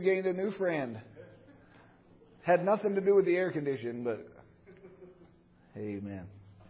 gained a new friend. Had nothing to do with the air condition, but amen.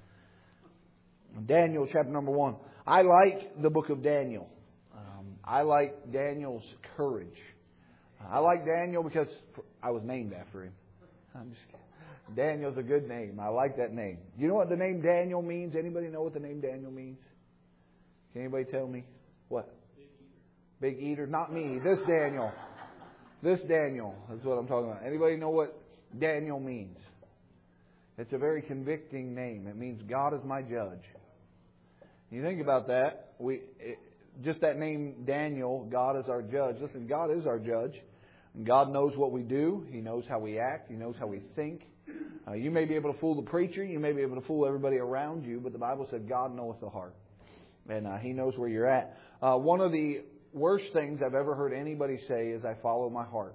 Daniel chapter number 1. I like the book of Daniel. I like Daniel's courage. I like Daniel because I was named after him. I'm just kidding. Daniel's a good name. I like that name. You know what the name Daniel means? Anybody know what the name Daniel means? Can anybody tell me? What? Big eater. Not me. This Daniel. This Daniel. That's what I'm talking about. Anybody know what Daniel means? It's a very convicting name. It means God is my judge. You think about that. Just that name Daniel, God is our judge. Listen, God is our judge. And God knows what we do. He knows how we act. He knows how we think. You may be able to fool the preacher. You may be able to fool everybody around you. But the Bible said God knoweth the heart. And He knows where you're at. One of the worst things I've ever heard anybody say is, I follow my heart.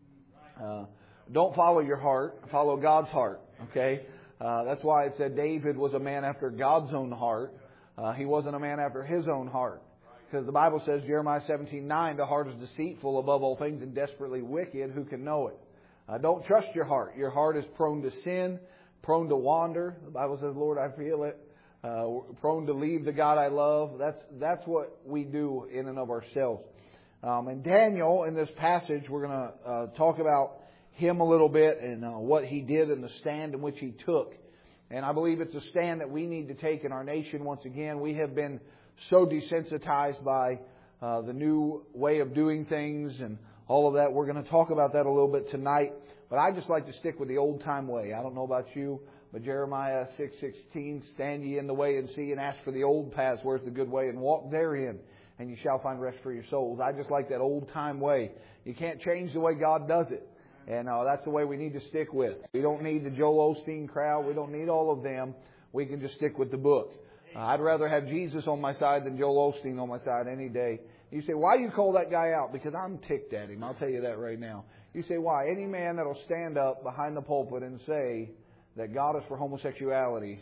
Don't follow your heart. Follow God's heart. Okay? That's why it said David was a man after God's own heart. He wasn't a man after his own heart. Because the Bible says, Jeremiah 17:9, the heart is deceitful above all things and desperately wicked. Who can know it? Don't trust your heart. Your heart is prone to sin, prone to wander. The Bible says, Lord, I feel it. Prone to leave the God I love. That's what we do in and of ourselves. And Daniel, in this passage, we're going to talk about him a little bit and what he did and the stand in which he took. And I believe it's a stand that we need to take in our nation once again. We have been so desensitized by the new way of doing things and all of that. We're going to talk about that a little bit tonight. But I just like to stick with the old time way. I don't know about you, but Jeremiah 6:16, stand ye in the way and see and ask for the old paths, where's the good way, and walk therein, and you shall find rest for your souls. I just like that old time way. You can't change the way God does it. And that's the way we need to stick with. We don't need the Joel Osteen crowd. We don't need all of them. We can just stick with the book. I'd rather have Jesus on my side than Joel Osteen on my side any day. You say, why do you call that guy out? Because I'm ticked at him. I'll tell you that right now. You say, why? Any man that'll stand up behind the pulpit and say that God is for homosexuality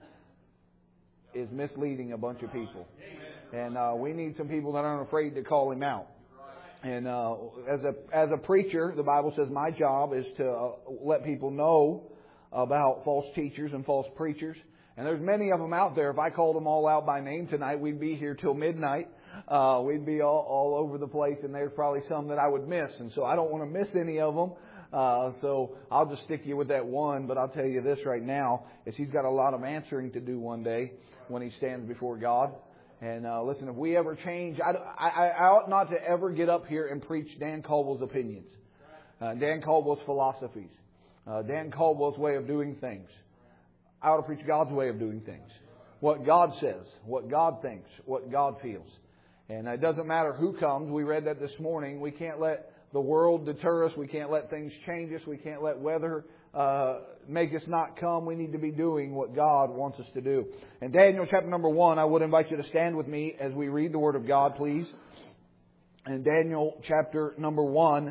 is misleading a bunch of people. And we need some people that aren't afraid to call him out. And as a preacher, the Bible says my job is to let people know about false teachers and false preachers. And there's many of them out there. If I called them all out by name tonight, we'd be here till midnight. We'd be all over the place, and there's probably some that I would miss. And so I don't want to miss any of them. So I'll just stick you with that one. But I'll tell you this right now, is he's got a lot of answering to do one day when he stands before God. And listen, if we ever change, I ought not to ever get up here and preach Dan Caldwell's opinions, Dan Caldwell's philosophies, Dan Caldwell's way of doing things. I ought to preach God's way of doing things. What God says, what God thinks, what God feels. And it doesn't matter who comes. We read that this morning. We can't let the world deter us. We can't let things change us. We can't let weather make us not come. We need to be doing what God wants us to do. And Daniel chapter number 1, I would invite you to stand with me as we read the Word of God, please. And Daniel chapter number 1.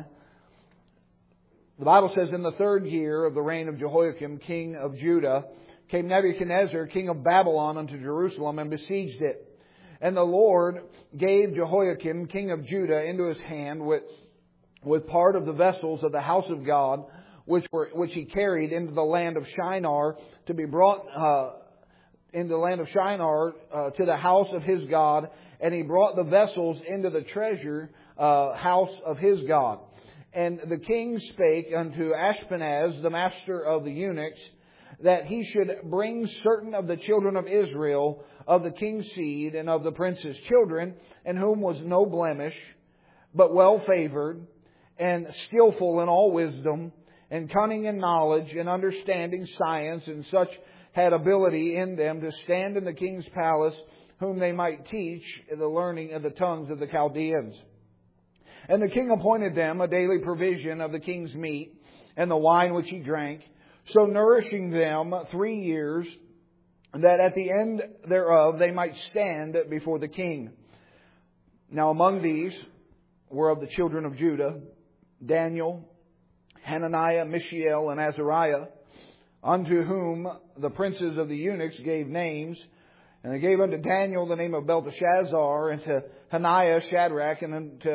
The Bible says, in the 3rd year of the reign of Jehoiakim, king of Judah, came Nebuchadnezzar, king of Babylon, unto Jerusalem, and besieged it. And the Lord gave Jehoiakim, king of Judah, into his hand with part of the vessels of the house of God, which he carried into the land of Shinar, to be brought into the land of Shinar to the house of his God. And he brought the vessels into the treasure house of his God. And the king spake unto Ashpenaz, the master of the eunuchs, that he should bring certain of the children of Israel, of the king's seed, and of the prince's children, in whom was no blemish, but well favored, and skillful in all wisdom, and cunning in knowledge, and understanding science, and such had ability in them to stand in the king's palace, whom they might teach the learning of the tongues of the Chaldeans. And the king appointed them a daily provision of the king's meat, and the wine which he drank, so nourishing them 3 years, that at the end thereof they might stand before the king. Now among these were of the children of Judah, Daniel, Hananiah, Mishael, and Azariah, unto whom the princes of the eunuchs gave names. And they gave unto Daniel the name of Belteshazzar, and to Hananiah Shadrach, and unto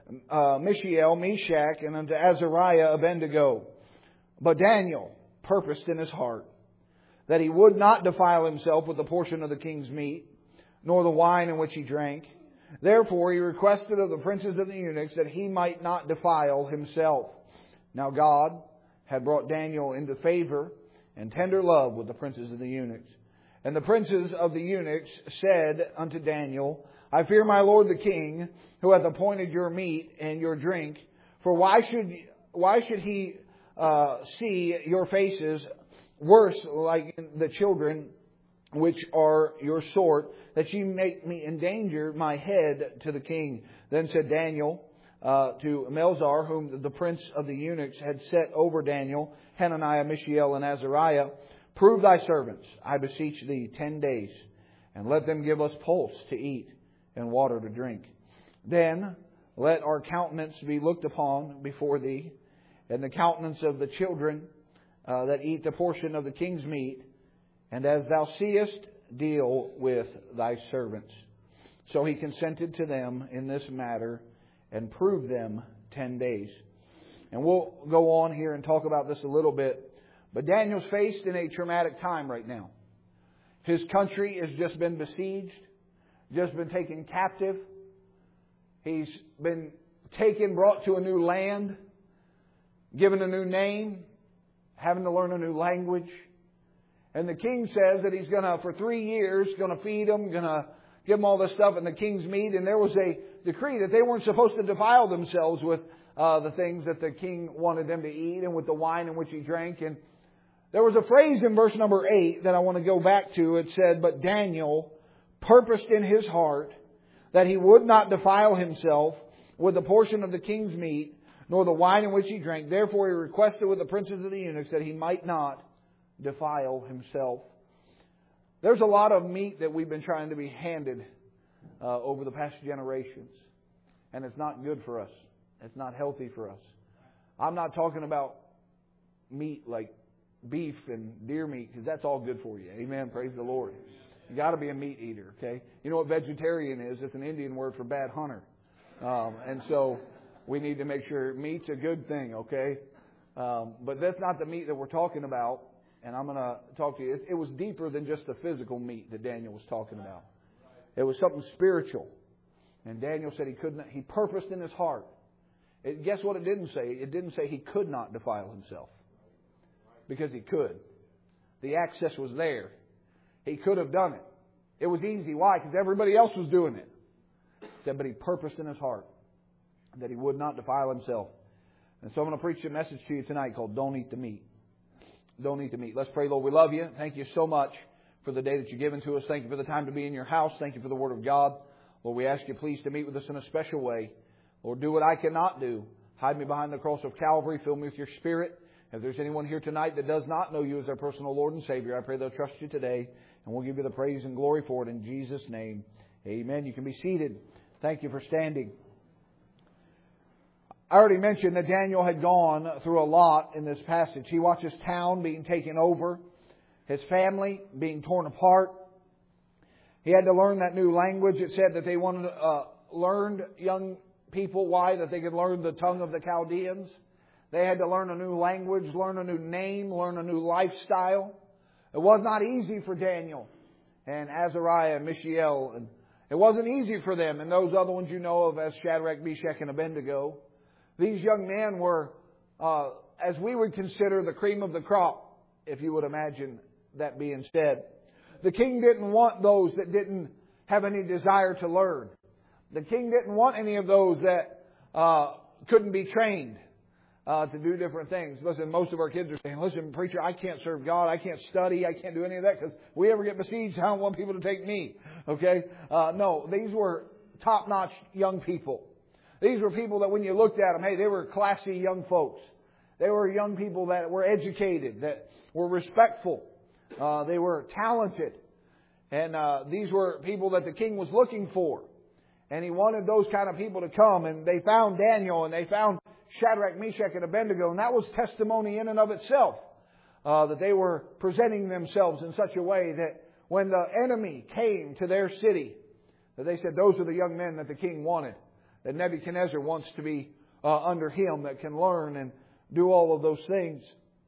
Mishael, Meshach, and unto Azariah, Abednego. But Daniel purposed in his heart that he would not defile himself with the portion of the king's meat, nor the wine in which he drank. Therefore he requested of the princes of the eunuchs that he might not defile himself. Now God had brought Daniel into favor and tender love with the princes of the eunuchs. And the princes of the eunuchs said unto Daniel, I fear my lord the king, who hath appointed your meat and your drink. For why should he see your faces worse like the children which are your sort, that ye make me endanger my head to the king? Then said Daniel to Melzar, whom the prince of the eunuchs had set over Daniel, Hananiah, Mishael, and Azariah, prove thy servants, I beseech thee, 10 days, and let them give us pulse to eat and water to drink. Then let our countenance be looked upon before thee, and the countenance of the children that eat the portion of the king's meat, and as thou seest, deal with thy servants. So he consented to them in this matter, and proved them 10 days. And we'll go on here and talk about this a little bit. But Daniel's faced in a traumatic time right now. His country has just been besieged, just been taken captive. He's been taken, brought to a new land, given a new name, having to learn a new language. And the king says that he's going to, for 3 years, going to feed them, going to give them all this stuff in the king's meat. And there was a decree that they weren't supposed to defile themselves with the things that the king wanted them to eat and with the wine in which he drank. And there was a phrase in verse number 8 that I want to go back to. It said, but Daniel purposed in his heart that he would not defile himself with the portion of the king's meat, nor the wine in which he drank. Therefore he requested with the princes of the eunuchs that he might not defile himself. There's a lot of meat that we've been trying to be handed over the past generations. And it's not good for us. It's not healthy for us. I'm not talking about meat like beef and deer meat, because that's all good for you. Amen. Praise the Lord. You got to be a meat eater, okay? You know what vegetarian is? It's an Indian word for bad hunter. And so we need to make sure meat's a good thing, okay? But that's not the meat that we're talking about. And I'm going to talk to you. It was deeper than just the physical meat that Daniel was talking about. It was something spiritual. And Daniel said he purposed in his heart. Guess what it didn't say? It didn't say he could not defile himself. Because he could. The access was there. He could have done it. It was easy. Why? Because everybody else was doing it. He said, but he purposed in his heart that he would not defile himself. And so I'm going to preach a message to you tonight called Don't Eat the Meat. Don't eat the meat. Let's pray. Lord, we love you. Thank you so much for the day that you've given to us. Thank you for the time to be in your house. Thank you for the Word of God. Lord, we ask you please to meet with us in a special way. Lord, do what I cannot do. Hide me behind the cross of Calvary. Fill me with your Spirit. If there's anyone here tonight that does not know you as their personal Lord and Savior, I pray they'll trust you today. And we'll give you the praise and glory for it in Jesus' name. Amen. You can be seated. Thank you for standing. I already mentioned that Daniel had gone through a lot in this passage. He watched his town being taken over, his family being torn apart. He had to learn that new language. It said that they wanted learned young people. Why? That they could learn the tongue of the Chaldeans. They had to learn a new language, learn a new name, learn a new lifestyle. It was not easy for Daniel and Azariah and Mishael. And it wasn't easy for them and those other ones you know of as Shadrach, Meshach, and Abednego. These young men were, as we would consider, the cream of the crop, if you would imagine that being said. The king didn't want those that didn't have any desire to learn. The king didn't want any of those that couldn't be trained to do different things. Listen, most of our kids are saying, listen, preacher, I can't serve God. I can't study. I can't do any of that because we ever get besieged. I don't want people to take me. Okay? No, these were top-notch young people. These were people that when you looked at them, hey, they were classy young folks. They were young people that were educated, that were respectful. They were talented. And these were people that the king was looking for. And he wanted those kind of people to come. And they found Daniel and they found Shadrach, Meshach, and Abednego. And that was testimony in and of itself. That they were presenting themselves in such a way that when the enemy came to their city, that they said those are the young men that the king wanted. that Nebuchadnezzar wants to be under him, that can learn and do all of those things.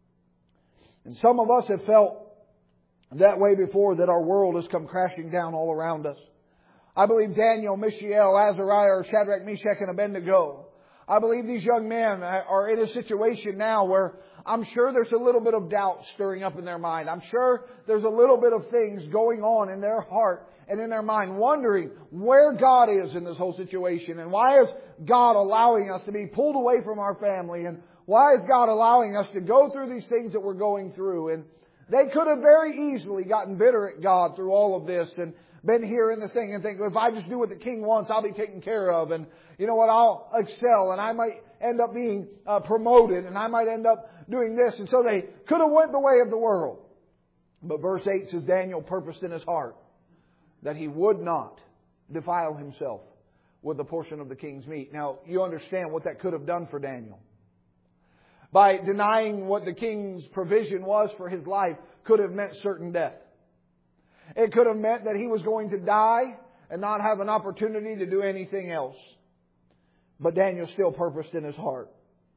And some of us have felt that way before, that our world has come crashing down all around us. I believe Daniel, Mishael, Azariah, or Shadrach, Meshach, and Abednego, I believe these young men are in a situation now where I'm sure there's a little bit of doubt stirring up in their mind. I'm sure there's a little bit of things going on in their heart and in their mind, wondering where God is in this whole situation, and why is God allowing us to be pulled away from our family, and why is God allowing us to go through these things that we're going through. And they could have very easily gotten bitter at God through all of this and been here in the thing and think, if I just do what the king wants, I'll be taken care of. And you know what, I'll excel, and I might end up being promoted, and I might end up doing this. And so they could have went the way of the world. But verse 8 says, Daniel purposed in his heart that he would not defile himself with the portion of the king's meat. Now, you understand what that could have done for Daniel. By denying what the king's provision was for his life, could have meant certain death. It could have meant that he was going to die and not have an opportunity to do anything else. But Daniel still purposed in his heart.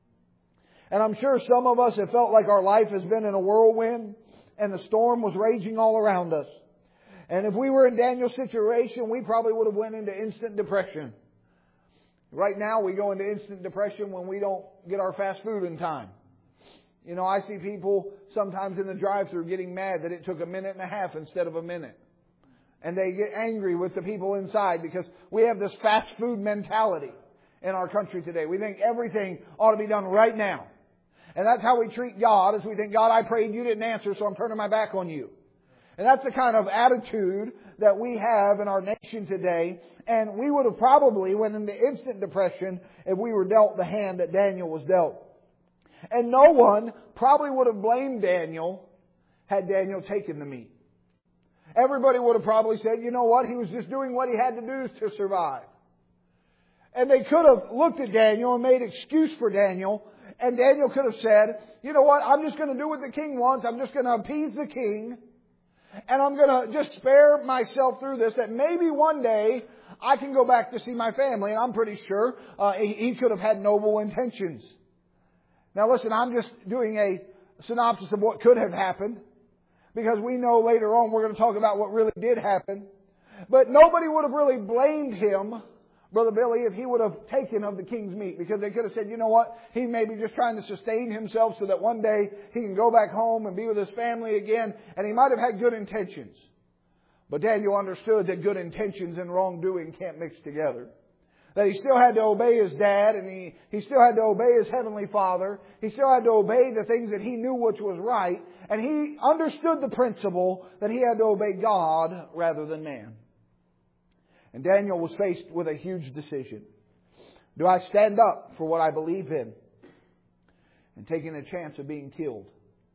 And I'm sure some of us have felt like our life has been in a whirlwind and the storm was raging all around us. And if we were in Daniel's situation, we probably would have went into instant depression. Right now, we go into instant depression when we don't get our fast food in time. You know, I see people sometimes in the drive-thru getting mad that it took a minute and a half instead of a minute. And they get angry with the people inside because we have this fast food mentality in our country today. We think everything ought to be done right now. And that's how we treat God, is we think, God, I prayed, you didn't answer, so I'm turning my back on you. And that's the kind of attitude that we have in our nation today. And we would have probably went into instant depression if we were dealt the hand that Daniel was dealt. And no one probably would have blamed Daniel had Daniel taken the meat. Everybody would have probably said, you know what, he was just doing what he had to do to survive. And they could have looked at Daniel and made excuse for Daniel. And Daniel could have said, you know what, I'm just going to do what the king wants. I'm just going to appease the king. And I'm going to just spare myself through this, that maybe one day I can go back to see my family. And I'm pretty sure he could have had noble intentions. Now listen, I'm just doing a synopsis of what could have happened, because we know later on we're going to talk about what really did happen. But nobody would have really blamed him, Brother Billy, if he would have taken of the king's meat, because they could have said, you know what, he may be just trying to sustain himself so that one day he can go back home and be with his family again, and he might have had good intentions. But Daniel understood that good intentions and wrongdoing can't mix together. That he still had to obey his dad, and he still had to obey his heavenly Father. He still had to obey the things that he knew which was right, and he understood the principle that he had to obey God rather than man. And Daniel was faced with a huge decision. Do I stand up for what I believe in and taking a chance of being killed?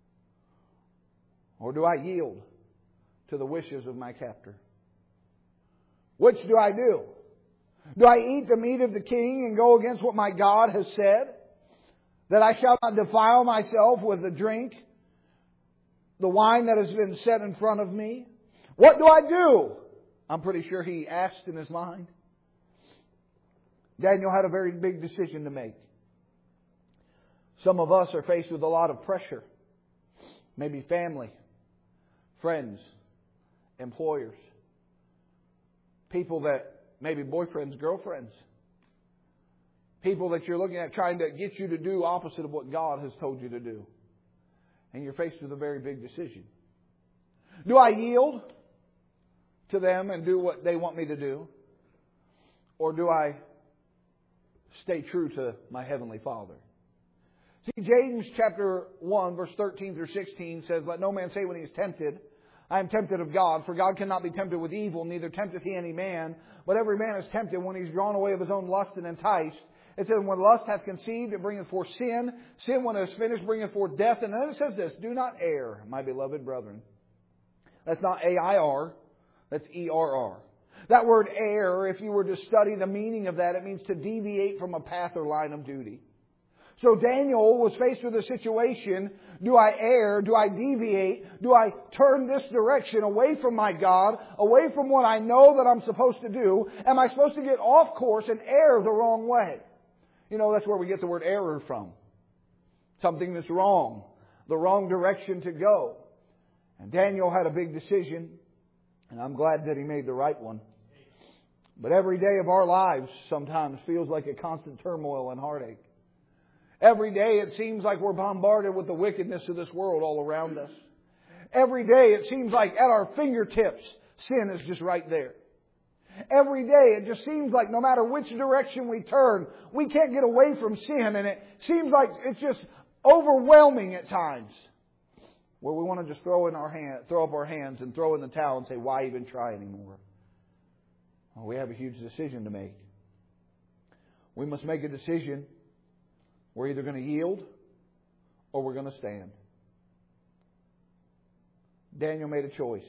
Or do I yield to the wishes of my captor? Which do I do? Do I eat the meat of the king and go against what my God has said? That I shall not defile myself with the drink, the wine that has been set in front of me? What do I do? I'm pretty sure he asked in his mind. Daniel had a very big decision to make. Some of us are faced with a lot of pressure. Maybe family, friends, employers, people that maybe boyfriends, girlfriends, people that you're looking at trying to get you to do opposite of what God has told you to do. And you're faced with a very big decision. Do I yield to them and do what they want me to do? Or do I stay true to my Heavenly Father? See, James chapter 1, verse 13 through 16 says, let no man say when he is tempted, I am tempted of God, for God cannot be tempted with evil, neither tempteth he any man. But every man is tempted when he is drawn away of his own lust and enticed. It says, when lust hath conceived, it bringeth forth sin. Sin, when it is finished, bringeth forth death. And then it says this, do not err, my beloved brethren. That's not A-I-R. That's E-R-R. That word err, if you were to study the meaning of that, it means to deviate from a path or line of duty. So Daniel was faced with a situation. Do I err? Do I deviate? Do I turn this direction away from my God? Away from what I know that I'm supposed to do? Am I supposed to get off course and err the wrong way? You know, that's where we get the word error from. Something that's wrong. The wrong direction to go. And Daniel had a big decision. And I'm glad that he made the right one. But every day of our lives sometimes feels like a constant turmoil and heartache. Every day it seems like we're bombarded with the wickedness of this world all around us. Every day it seems like at our fingertips, sin is just right there. Every day it just seems like no matter which direction we turn, we can't get away from sin. And it seems like it's just overwhelming at times. Where we want to just throw up our hands and throw in the towel and say, why even try anymore? Well, we have a huge decision to make. We must make a decision. We're either going to yield or we're going to stand. Daniel made a choice.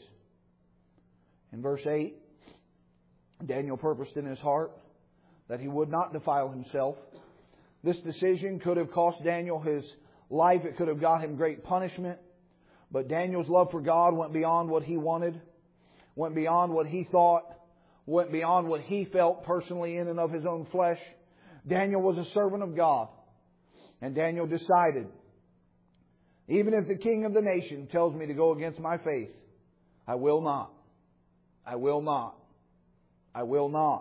In verse 8, Daniel purposed in his heart that he would not defile himself. This decision could have cost Daniel his life. It could have got him great punishment. But Daniel's love for God went beyond what he wanted, went beyond what he thought, went beyond what he felt personally in and of his own flesh. Daniel was a servant of God. And Daniel decided, even if the king of the nation tells me to go against my faith, I will not. I will not. I will not.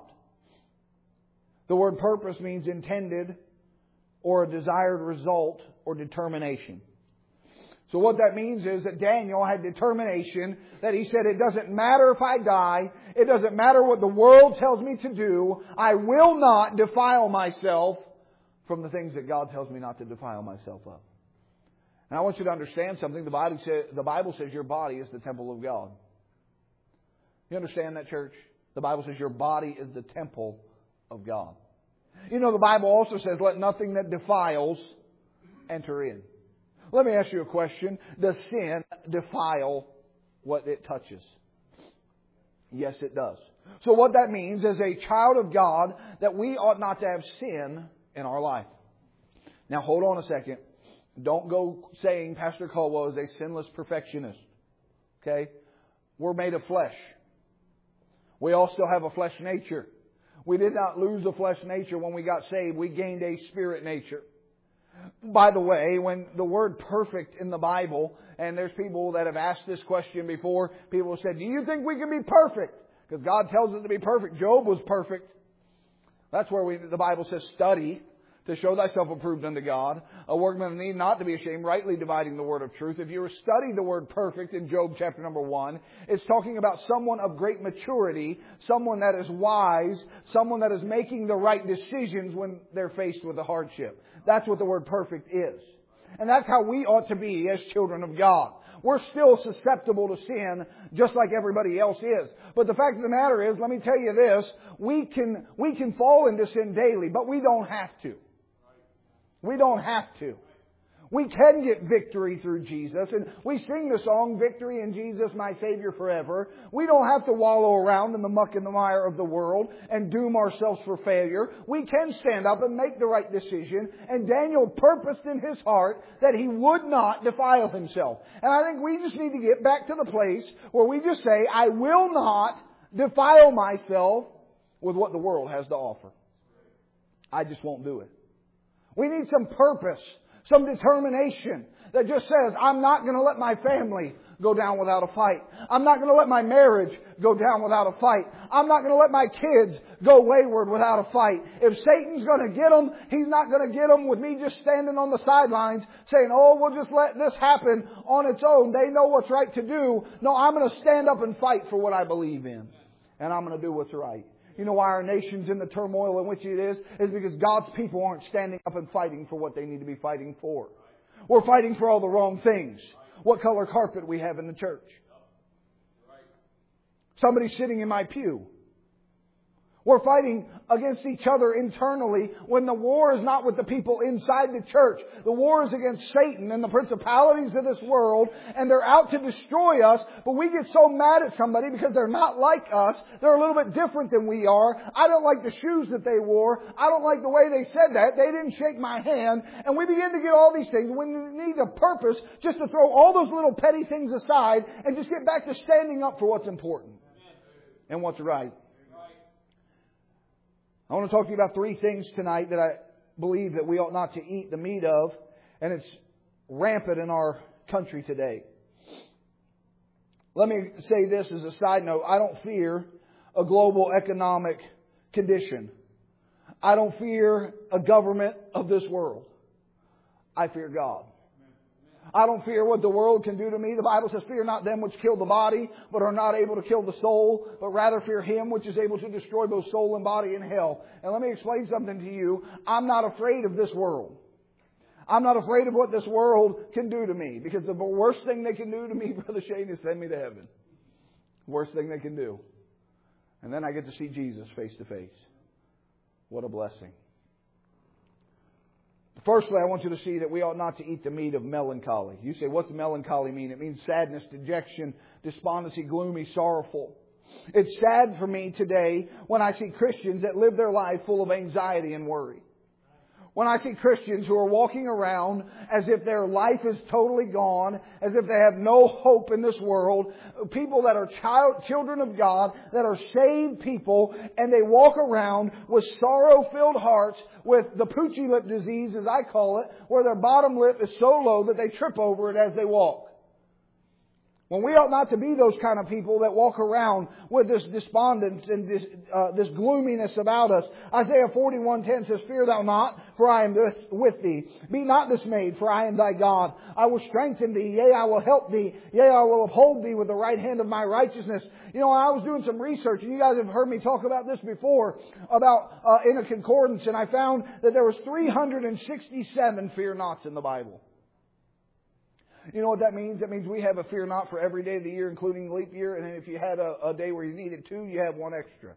The word purpose means intended or a desired result or determination. So what that means is that Daniel had determination that he said, it doesn't matter if I die. It doesn't matter what the world tells me to do. I will not defile myself from the things that God tells me not to defile myself of. And I want you to understand something. The Bible says your body is the temple of God. You understand that, church? The Bible says your body is the temple of God. You know, the Bible also says, let nothing that defiles enter in. Let me ask you a question. Does sin defile what it touches? Yes, it does. So what that means as a child of God, that we ought not to have sin in our life. Now hold on a second. Don't go saying Pastor Caldwell is a sinless perfectionist. Okay? We're made of flesh. We all still have a flesh nature. We did not lose a flesh nature when we got saved. We gained a spirit nature. By the way, when the word perfect in the Bible, and there's people that have asked this question before, people have said, do you think we can be perfect? Because God tells us to be perfect. Job was perfect. That's where the Bible says, study to show thyself approved unto God. A workman need not to be ashamed, rightly dividing the word of truth. If you were studying the word perfect in Job chapter number 1, it's talking about someone of great maturity, someone that is wise, someone that is making the right decisions when they're faced with a hardship. That's what the word perfect is. And that's how we ought to be as children of God. We're still susceptible to sin just like everybody else is. But the fact of the matter is, let me tell you this, we can fall into sin daily, but we don't have to. We don't have to. We can get victory through Jesus. And we sing the song, Victory in Jesus, my Savior forever. We don't have to wallow around in the muck and the mire of the world and doom ourselves for failure. We can stand up and make the right decision. And Daniel purposed in his heart that he would not defile himself. And I think we just need to get back to the place where we just say, I will not defile myself with what the world has to offer. I just won't do it. We need some purpose, some determination that just says, I'm not going to let my family go down without a fight. I'm not going to let my marriage go down without a fight. I'm not going to let my kids go wayward without a fight. If Satan's going to get them, he's not going to get them with me just standing on the sidelines saying, oh, we'll just let this happen on its own. They know what's right to do. No, I'm going to stand up and fight for what I believe in. And I'm going to do what's right. You know why our nation's in the turmoil in which it is? Is because God's people aren't standing up and fighting for what they need to be fighting for. We're fighting for all the wrong things. What color carpet we have in the church. Somebody sitting in my pew. We're fighting against each other internally when the war is not with the people inside the church. The war is against Satan and the principalities of this world, and they're out to destroy us, but we get so mad at somebody because they're not like us. They're a little bit different than we are. I don't like the shoes that they wore. I don't like the way they said that. They didn't shake my hand. And we begin to get all these things when we need a purpose just to throw all those little petty things aside and just get back to standing up for what's important and what's right. I want to talk to you about 3 things tonight that I believe that we ought not to eat the meat of, and it's rampant in our country today. Let me say this as a side note. I don't fear a global economic condition. I don't fear a government of this world. I fear God. I don't fear what the world can do to me. The Bible says, fear not them which kill the body, but are not able to kill the soul, but rather fear Him which is able to destroy both soul and body in hell. And let me explain something to you. I'm not afraid of this world. I'm not afraid of what this world can do to me. Because the worst thing they can do to me, Brother Shane, is send me to heaven. Worst thing they can do. And then I get to see Jesus face to face. What a blessing. Firstly, I want you to see that we ought not to eat the meat of melancholy. You say, what's melancholy mean? It means sadness, dejection, despondency, gloomy, sorrowful. It's sad for me today when I see Christians that live their life full of anxiety and worry. When I see Christians who are walking around as if their life is totally gone, as if they have no hope in this world, people that are children of God, that are saved people, and they walk around with sorrow-filled hearts, with the poochy lip disease, as I call it, where their bottom lip is so low that they trip over it as they walk. When we ought not to be those kind of people that walk around with this despondence and this gloominess about us. Isaiah 41:10 says, fear thou not, for I am with thee. Be not dismayed, for I am thy God. I will strengthen thee, yea, I will help thee. Yea, I will uphold thee with the right hand of my righteousness. You know, I was doing some research, and you guys have heard me talk about this before, about in a concordance, and I found that there was 367 fear nots in the Bible. You know what that means? That means we have a fear not for every day of the year, including leap year. And then if you had a day where you needed 2, you have 1 extra.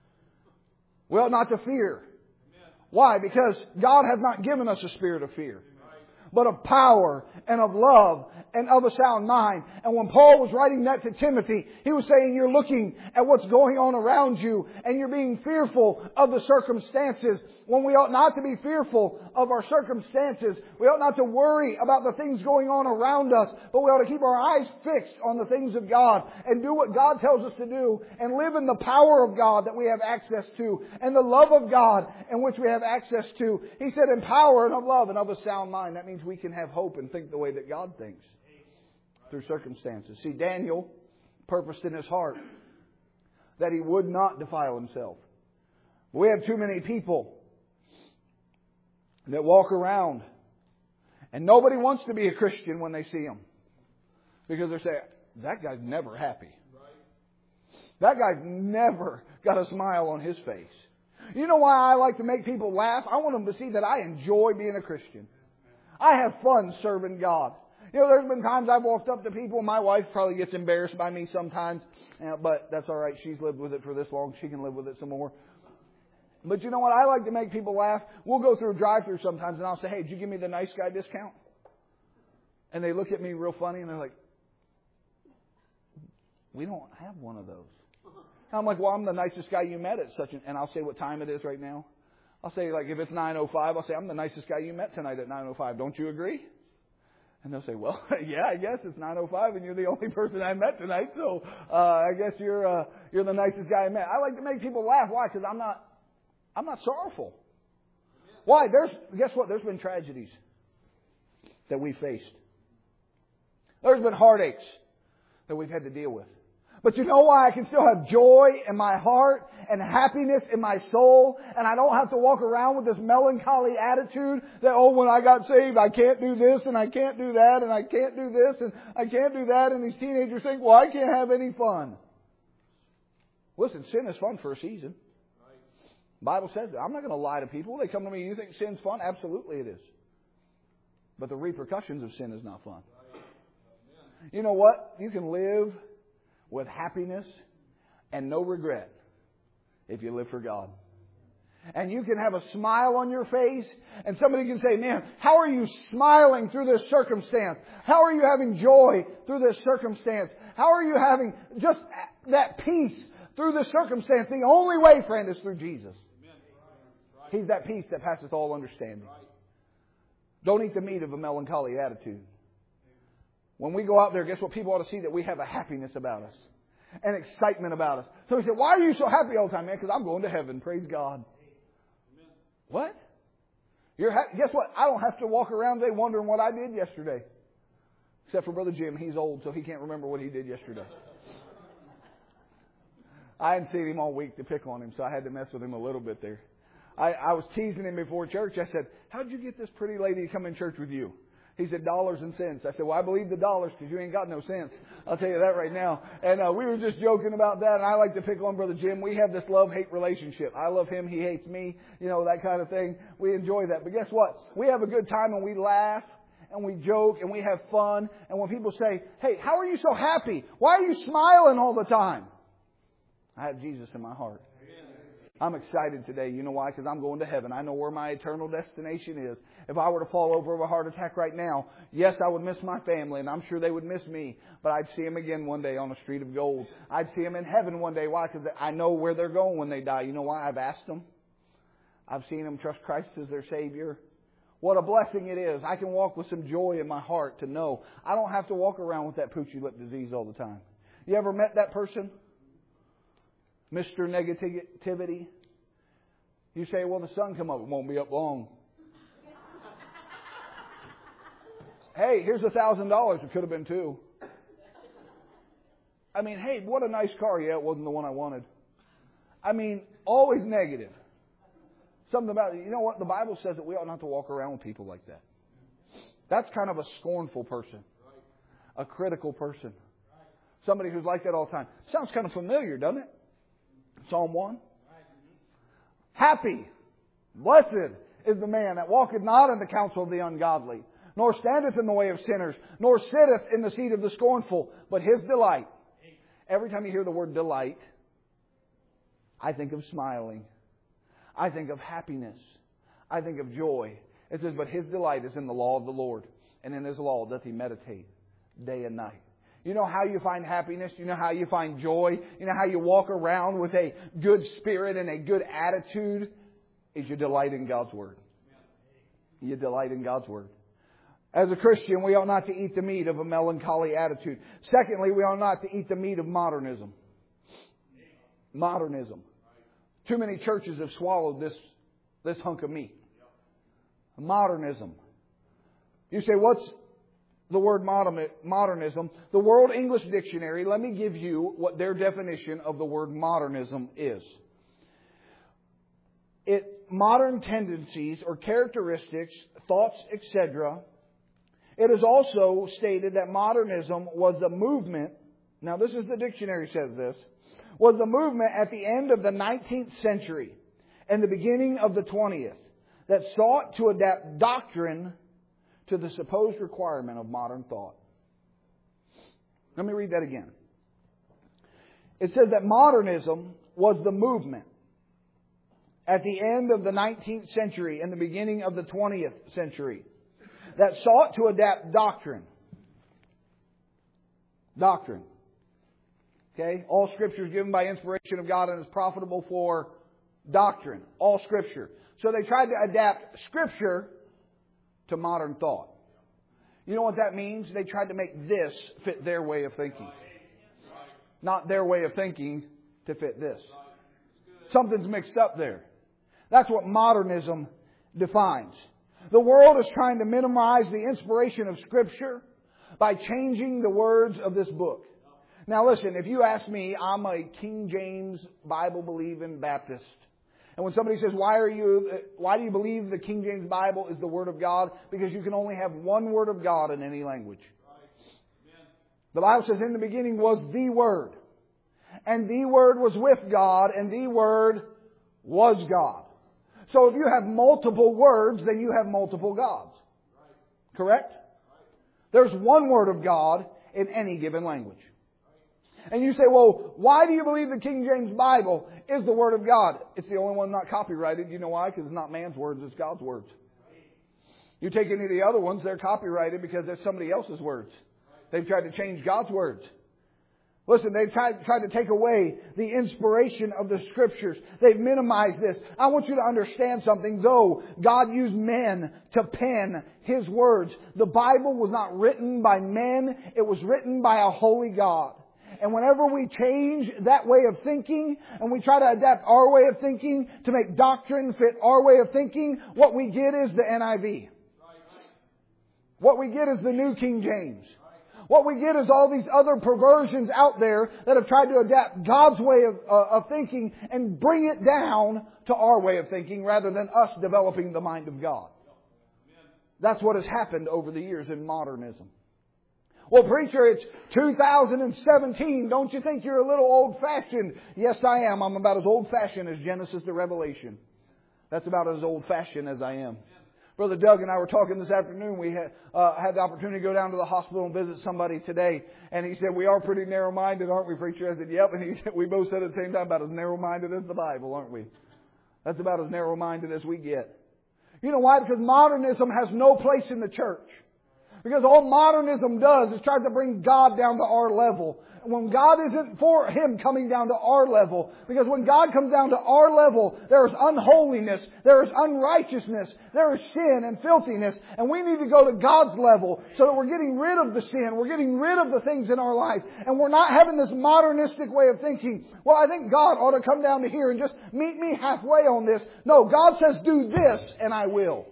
We ought not to fear. Why? Because God has not given us a spirit of fear, but of power and of love and of a sound mind. And when Paul was writing that to Timothy, he was saying you're looking at what's going on around you and you're being fearful of the circumstances, when we ought not to be fearful of our circumstances. We ought not to worry about the things going on around us, but we ought to keep our eyes fixed on the things of God and do what God tells us to do and live in the power of God that we have access to and the love of God in which we have access to. He said in power and of love and of a sound mind. That means we can have hope and think the way that God thinks through circumstances. See, Daniel purposed in his heart that he would not defile himself. We have too many people that walk around and nobody wants to be a Christian when they see him, because they say, that guy's never happy. That guy's never got a smile on his face. You know why I like to make people laugh? I want them to see that I enjoy being a Christian. I have fun serving God. You know, there's been times I've walked up to people. My wife probably gets embarrassed by me sometimes, but that's all right. She's lived with it for this long. She can live with it some more. But you know what? I like to make people laugh. We'll go through a drive-thru sometimes, and I'll say, hey, did you give me the nice guy discount? And they look at me real funny, and they're like, we don't have one of those. And I'm like, well, I'm the nicest guy you met at such an... And I'll say what time it is right now. I'll say, like, if it's 9:05, I'll say, I'm the nicest guy you met tonight at 9:05. Don't you agree? And they'll say, well, yeah, I guess it's 9:05 and you're the only person I met tonight, so I guess you're the nicest guy I met. I like to make people laugh. Why? Because I'm not sorrowful. Why? Guess what? There's been tragedies that we faced. There's been heartaches that we've had to deal with. But you know why I can still have joy in my heart and happiness in my soul, and I don't have to walk around with this melancholy attitude that, oh, when I got saved, I can't do this and I can't do that and I can't do this and I can't do that, and these teenagers think, well, I can't have any fun. Listen, sin is fun for a season. The Bible says that. I'm not going to lie to people. They come to me, you think sin's fun? Absolutely it is. But the repercussions of sin is not fun. You know what? You can live with happiness and no regret if you live for God. And you can have a smile on your face, and somebody can say, man, how are you smiling through this circumstance? How are you having joy through this circumstance? How are you having just that peace through this circumstance? The only way, friend, is through Jesus. He's that peace that passeth all understanding. Don't eat the meat of a melancholy attitude. When we go out there, guess what? People ought to see that we have a happiness about us. An excitement about us. So we say, why are you so happy all the time, man? Because I'm going to heaven. Praise God. What? Guess what? I don't have to walk around today wondering what I did yesterday. Except for Brother Jim. He's old, so he can't remember what he did yesterday. I hadn't seen him all week to pick on him, so I had to mess with him a little bit there. I was teasing him before church. I said, how'd you get this pretty lady to come in church with you? He said, dollars and cents. I said, well, I believe the dollars because you ain't got no sense. I'll tell you that right now. And we were just joking about that. And I like to pick on Brother Jim. We have this love-hate relationship. I love him. He hates me. You know, that kind of thing. We enjoy that. But guess what? We have a good time and we laugh and we joke and we have fun. And when people say, hey, how are you so happy? Why are you smiling all the time? I have Jesus in my heart. I'm excited today. You know why? Because I'm going to heaven. I know where my eternal destination is. If I were to fall over of a heart attack right now, yes, I would miss my family, and I'm sure they would miss me. But I'd see them again one day on a street of gold. I'd see them in heaven one day. Why? Because I know where they're going when they die. You know why? I've asked them. I've seen them trust Christ as their Savior. What a blessing it is. I can walk with some joy in my heart to know I don't have to walk around with that poochy lip disease all the time. You ever met that person? Mr. Negativity. You say, well, the sun come up. It won't be up long. Hey, here's $1,000. It could have been $2,000. I mean, hey, what a nice car. Yeah, it wasn't the one I wanted. I mean, always negative. Something about it. You know what? The Bible says that we ought not to walk around with people like that. That's kind of a scornful person. A critical person. Somebody who's like that all the time. Sounds kind of familiar, doesn't it? Psalm 1. Happy, blessed is the man that walketh not in the counsel of the ungodly, nor standeth in the way of sinners, nor sitteth in the seat of the scornful, but his delight. Every time you hear the word delight, I think of smiling. I think of happiness. I think of joy. It says, but his delight is in the law of the Lord, and in his law doth he meditate day and night. You know how you find happiness? You know how you find joy? You know how you walk around with a good spirit and a good attitude? Is you delight in God's Word. You delight in God's Word. As a Christian, we ought not to eat the meat of a melancholy attitude. Secondly, we ought not to eat the meat of modernism. Modernism. Too many churches have swallowed this hunk of meat. Modernism. You say, what's the word modernism? The World English Dictionary, let me give you what their definition of the word modernism is. Modern tendencies or characteristics, thoughts, etc. It is also stated that modernism was a movement, now this is the dictionary says this, was a movement at the end of the 19th century and the beginning of the 20th that sought to adapt doctrine to the supposed requirement of modern thought. Let me read that again. It says that modernism was the movement at the end of the 19th century and the beginning of the 20th century that sought to adapt doctrine. Doctrine. Okay? All Scripture is given by inspiration of God and is profitable for doctrine. All Scripture. So they tried to adapt Scripture to modern thought. You know what that means? They tried to make this fit their way of thinking. Not their way of thinking to fit this. Something's mixed up there. That's what modernism defines. The world is trying to minimize the inspiration of Scripture by changing the words of this book. Now listen, if you ask me, I'm a King James Bible-believing Baptist. And when somebody says, why do you believe the King James Bible is the Word of God? Because you can only have one Word of God in any language. The Bible says, in the beginning was the Word. And the Word was with God, and the Word was God. So if you have multiple words, then you have multiple gods. Correct? There's one Word of God in any given language. And you say, well, why do you believe the King James Bible is the Word of God? It's the only one not copyrighted. You know why? Because it's not man's words, it's God's words. You take any of the other ones, they're copyrighted because they're somebody else's words. They've tried to change God's words. Listen, they've tried to take away the inspiration of the Scriptures. They've minimized this. I want you to understand something. Though God used men to pen His words, the Bible was not written by men. It was written by a holy God. And whenever we change that way of thinking and we try to adapt our way of thinking to make doctrine fit our way of thinking, what we get is the NIV. What we get is the New King James. What we get is all these other perversions out there that have tried to adapt God's way of thinking and bring it down to our way of thinking rather than us developing the mind of God. That's what has happened over the years in modernism. Well, preacher, it's 2017. Don't you think you're a little old-fashioned? Yes, I am. I'm about as old-fashioned as Genesis to Revelation. That's about as old-fashioned as I am. Brother Doug and I were talking this afternoon. We had the opportunity to go down to the hospital and visit somebody today. And he said, we are pretty narrow-minded, aren't we, preacher? I said, yep. And he said, we both said at the same time, about as narrow-minded as the Bible, aren't we? That's about as narrow-minded as we get. You know why? Because modernism has no place in the church. Because all modernism does is try to bring God down to our level. When God isn't for Him coming down to our level. Because when God comes down to our level, there is unholiness, there is unrighteousness, there is sin and filthiness. And we need to go to God's level so that we're getting rid of the sin. We're getting rid of the things in our life. And we're not having this modernistic way of thinking. Well, I think God ought to come down to here and just meet me halfway on this. No, God says do this and I will.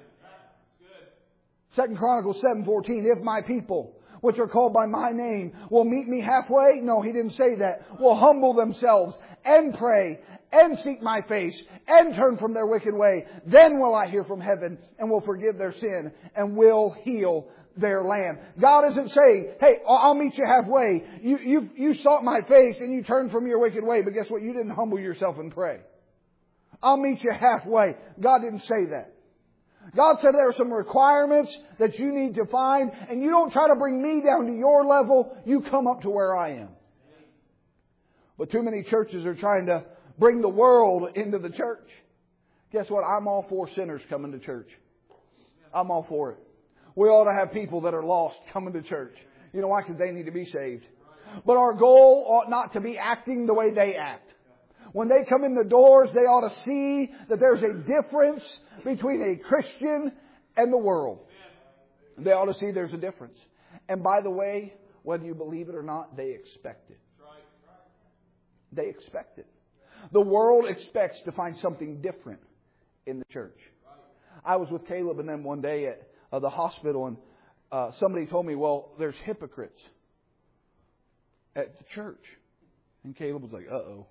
2 Chronicles 7:14, if my people, which are called by my name, will meet me halfway. No, He didn't say that. Will humble themselves and pray and seek my face and turn from their wicked way. Then will I hear from heaven and will forgive their sin and will heal their land. God isn't saying, hey, I'll meet you halfway. You sought my face and you turned from your wicked way. But guess what? You didn't humble yourself and pray. I'll meet you halfway. God didn't say that. God said there are some requirements that you need to find, and you don't try to bring me down to your level. You come up to where I am. But too many churches are trying to bring the world into the church. Guess what? I'm all for sinners coming to church. I'm all for it. We ought to have people that are lost coming to church. You know why? Because they need to be saved. But our goal ought not to be acting the way they act. When they come in the doors, they ought to see that there's a difference between a Christian and the world. They ought to see there's a difference. And by the way, whether you believe it or not, they expect it. They expect it. The world expects to find something different in the church. I was with Caleb and them one day at the hospital, and somebody told me, well, there's hypocrites at the church. And Caleb was like, uh-oh.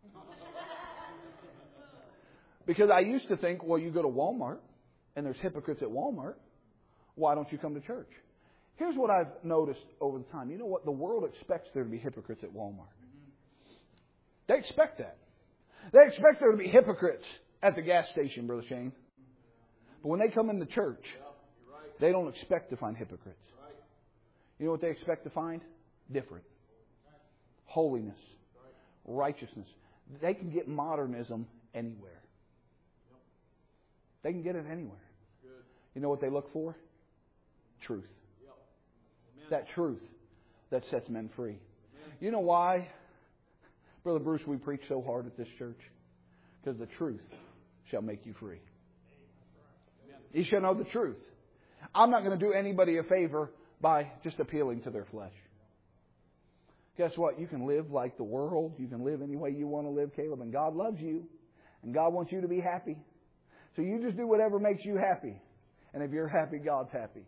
Because I used to think, well, you go to Walmart and there's hypocrites at Walmart. Why don't you come to church? Here's what I've noticed over the time. You know what? The world expects there to be hypocrites at Walmart. They expect that. They expect there to be hypocrites at the gas station, Brother Shane. But when they come into church, they don't expect to find hypocrites. You know what they expect to find? Different. Holiness. Righteousness. They can get modernism anywhere. They can get it anywhere. You know what they look for? Truth. That truth that sets men free. You know why, Brother Bruce, we preach so hard at this church? Because the truth shall make you free. You shall know the truth. I'm not going to do anybody a favor by just appealing to their flesh. Guess what? You can live like the world. You can live any way you want to live, Caleb. And God loves you. And God wants you to be happy. So you just do whatever makes you happy. And if you're happy, God's happy.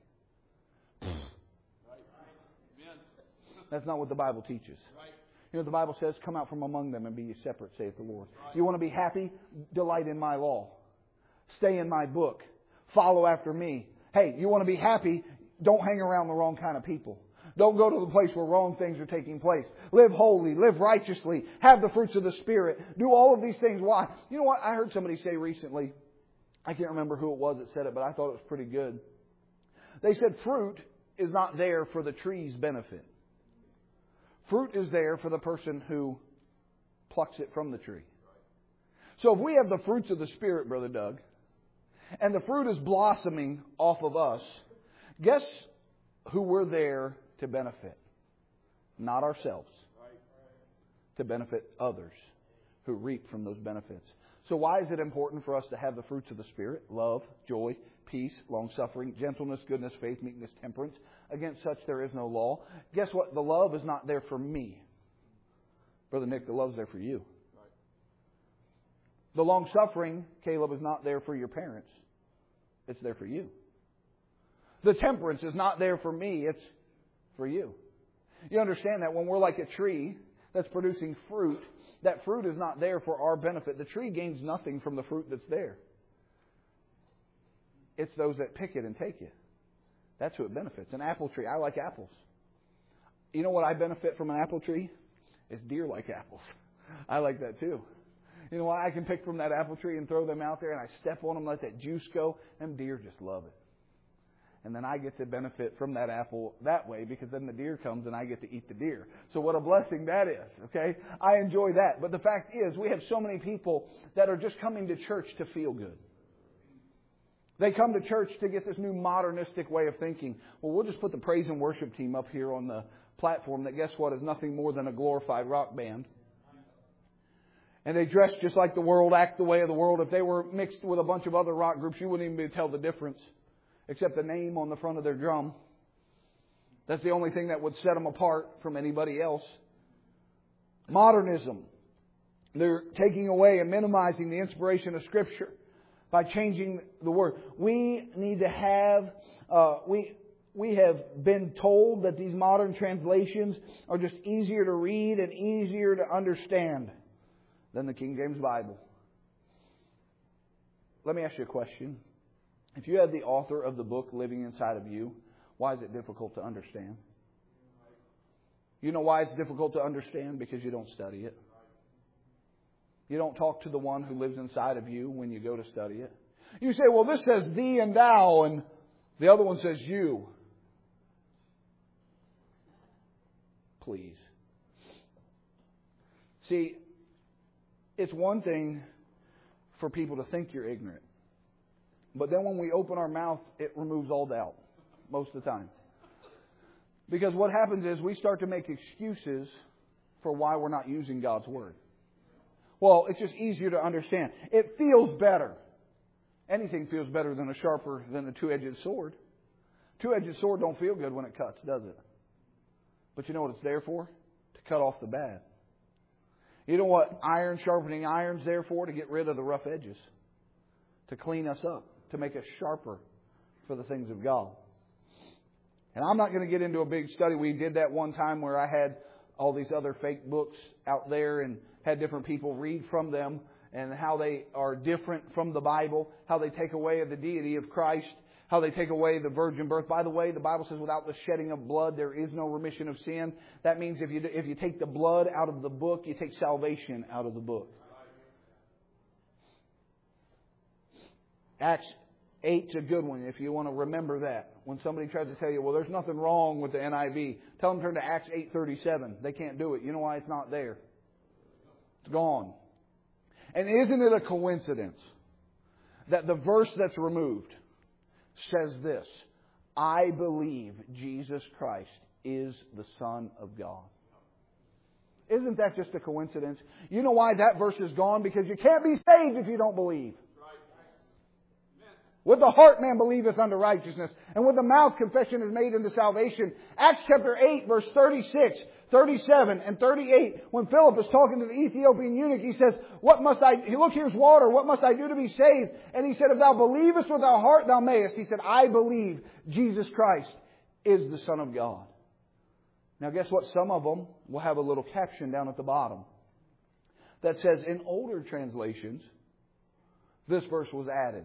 That's not what the Bible teaches. You know what the Bible says? Come out from among them and be ye separate, saith the Lord. You want to be happy? Delight in my law. Stay in my book. Follow after me. Hey, you want to be happy? Don't hang around the wrong kind of people. Don't go to the place where wrong things are taking place. Live holy. Live righteously. Have the fruits of the Spirit. Do all of these things. Why? You know what? I heard somebody say recently, I can't remember who it was that said it, but I thought it was pretty good. They said fruit is not there for the tree's benefit. Fruit is there for the person who plucks it from the tree. So if we have the fruits of the Spirit, Brother Doug, and the fruit is blossoming off of us, guess who we're there to benefit? Not ourselves. To benefit others who reap from those benefits. So why is it important for us to have the fruits of the Spirit? Love, joy, peace, long-suffering, gentleness, goodness, faith, meekness, temperance. Against such there is no law. Guess what? The love is not there for me. Brother Nick, the love's there for you. The long-suffering, Caleb, is not there for your parents. It's there for you. The temperance is not there for me. It's for you. You understand that when we're like a tree that's producing fruit, that fruit is not there for our benefit. The tree gains nothing from the fruit that's there. It's those that pick it and take it. That's who it benefits. An apple tree. I like apples. You know what I benefit from an apple tree? It's deer like apples. I like that too. You know why? I can pick from that apple tree and throw them out there and I step on them, let that juice go. Them deer just love it. And then I get to benefit from that apple that way because then the deer comes and I get to eat the deer. So what a blessing that is, okay? I enjoy that. But the fact is, we have so many people that are just coming to church to feel good. They come to church to get this new modernistic way of thinking. Well, we'll just put the praise and worship team up here on the platform that, guess what, is nothing more than a glorified rock band. And they dress just like the world, act the way of the world. If they were mixed with a bunch of other rock groups, you wouldn't even be able to tell the difference. Except the name on the front of their drum. That's the only thing that would set them apart from anybody else. Modernism. They're taking away and minimizing the inspiration of Scripture by changing the word. We need to have... We have been told that these modern translations are just easier to read and easier to understand than the King James Bible. Let me ask you a question. If you had the author of the book living inside of you, why is it difficult to understand? You know why it's difficult to understand? Because you don't study it. You don't talk to the one who lives inside of you when you go to study it. You say, well, this says thee and thou, and the other one says you. Please. See, it's one thing for people to think you're ignorant. But then when we open our mouth, it removes all doubt, most of the time. Because what happens is we start to make excuses for why we're not using God's Word. Well, it's just easier to understand. It feels better. Anything feels better than a two-edged sword. Two-edged sword don't feel good when it cuts, does it? But you know what it's there for? To cut off the bad. You know what iron sharpening iron's there for? To get rid of the rough edges. To clean us up. To make us sharper for the things of God. And I'm not going to get into a big study. We did that one time where I had all these other fake books out there and had different people read from them and how they are different from the Bible, how they take away the deity of Christ, how they take away the virgin birth. By the way, the Bible says without the shedding of blood, there is no remission of sin. That means if you take the blood out of the book, you take salvation out of the book. Acts 8's a good one if you want to remember that. When somebody tries to tell you, well, there's nothing wrong with the NIV, tell them to turn to Acts 8:37. They can't do it. You know why? It's not there. It's gone. And isn't it a coincidence that the verse that's removed says this: I believe Jesus Christ is the Son of God. Isn't that just a coincidence? You know why that verse is gone? Because you can't be saved if you don't believe. With the heart man believeth unto righteousness, and with the mouth confession is made unto salvation. Acts chapter 8, verse 36, 37, and 38, when Philip is talking to the Ethiopian eunuch, he says, look, here's water, what must I do to be saved? And he said, if thou believest with thy heart, thou mayest. He said, I believe Jesus Christ is the Son of God. Now guess what? Some of them will have a little caption down at the bottom that says, in older translations, this verse was added.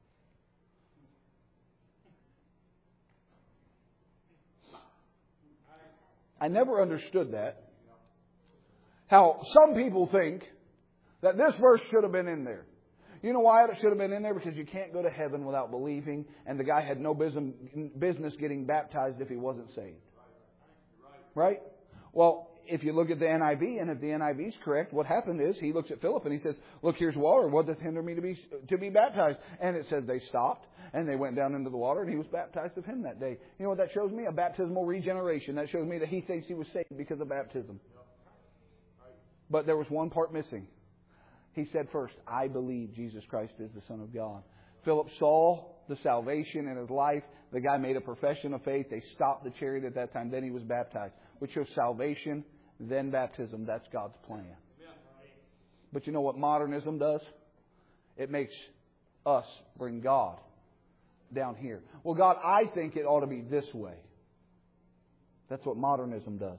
I never understood that. How some people think that this verse should have been in there. You know why it should have been in there? Because you can't go to heaven without believing, and the guy had no business getting baptized if he wasn't saved. Right? Well, if you look at the NIV, and if the NIV is correct, what happened is he looks at Philip and he says, look, here's water. What doth hinder me to be baptized? And it says they stopped and they went down into the water and he was baptized of him that day. You know what that shows me? A baptismal regeneration. That shows me that he thinks he was saved because of baptism. But there was one part missing. He said first, I believe Jesus Christ is the Son of God. Philip saw the salvation in his life. The guy made a profession of faith. They stopped the chariot at that time. Then he was baptized. Which shows salvation, then baptism. That's God's plan. But you know what modernism does? It makes us bring God down here. Well, God, I think it ought to be this way. That's what modernism does.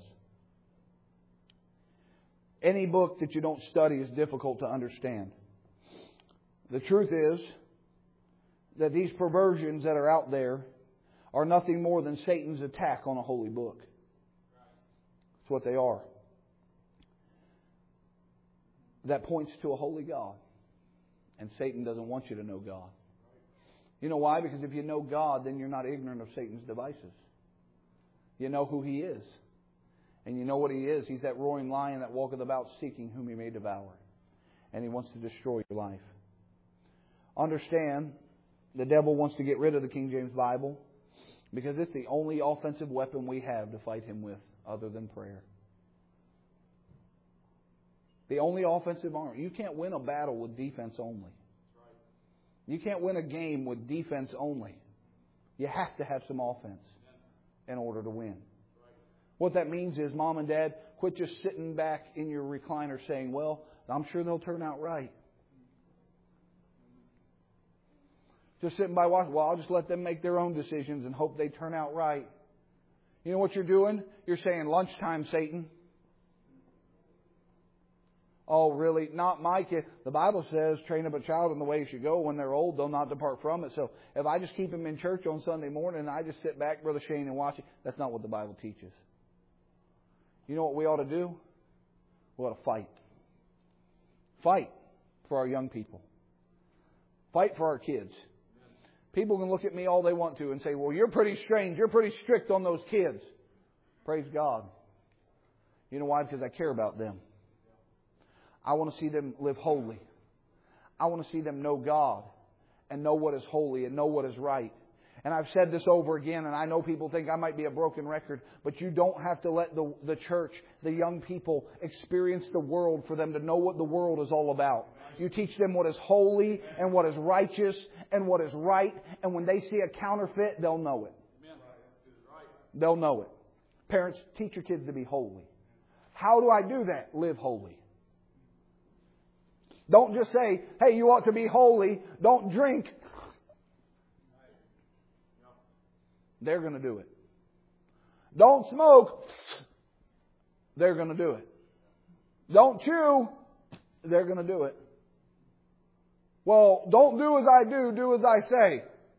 Any book that you don't study is difficult to understand. The truth is that these perversions that are out there are nothing more than Satan's attack on a holy book. That's what they are. That points to a holy God. And Satan doesn't want you to know God. You know why? Because if you know God, then you're not ignorant of Satan's devices. You know who he is. And you know what he is. He's that roaring lion that walketh about seeking whom he may devour. And he wants to destroy your life. Understand, the devil wants to get rid of the King James Bible because it's the only offensive weapon we have to fight him with other than prayer. The only offensive arm. You can't win a battle with defense only. You can't win a game with defense only. You have to have some offense in order to win. What that means is, Mom and Dad, quit just sitting back in your recliner saying, well, I'm sure they'll turn out right. Just sitting by watching, well, I'll just let them make their own decisions and hope they turn out right. You know what you're doing? You're saying, lunchtime, Satan. Oh, really? Not my kid. The Bible says, train up a child in the way he should go. When they're old, they'll not depart from it. So if I just keep him in church on Sunday morning and I just sit back, Brother Shane, and watch it, that's not what the Bible teaches. You know what we ought to do? We ought to fight. Fight for our young people. Fight for our kids. People can look at me all they want to and say, well, you're pretty strange. You're pretty strict on those kids. Praise God. You know why? Because I care about them. I want to see them live holy. I want to see them know God and know what is holy and know what is right. And I've said this over again, and I know people think I might be a broken record, but you don't have to let the church, the young people, experience the world for them to know what the world is all about. You teach them what is holy and what is righteous and what is right. And when they see a counterfeit, they'll know it. They'll know it. Parents, teach your kids to be holy. How do I do that? Live holy. Don't just say, hey, you ought to be holy. Don't drink. They're going to do it. Don't smoke. They're going to do it. Don't chew. They're going to do it. Well, don't do as I do, do as I say.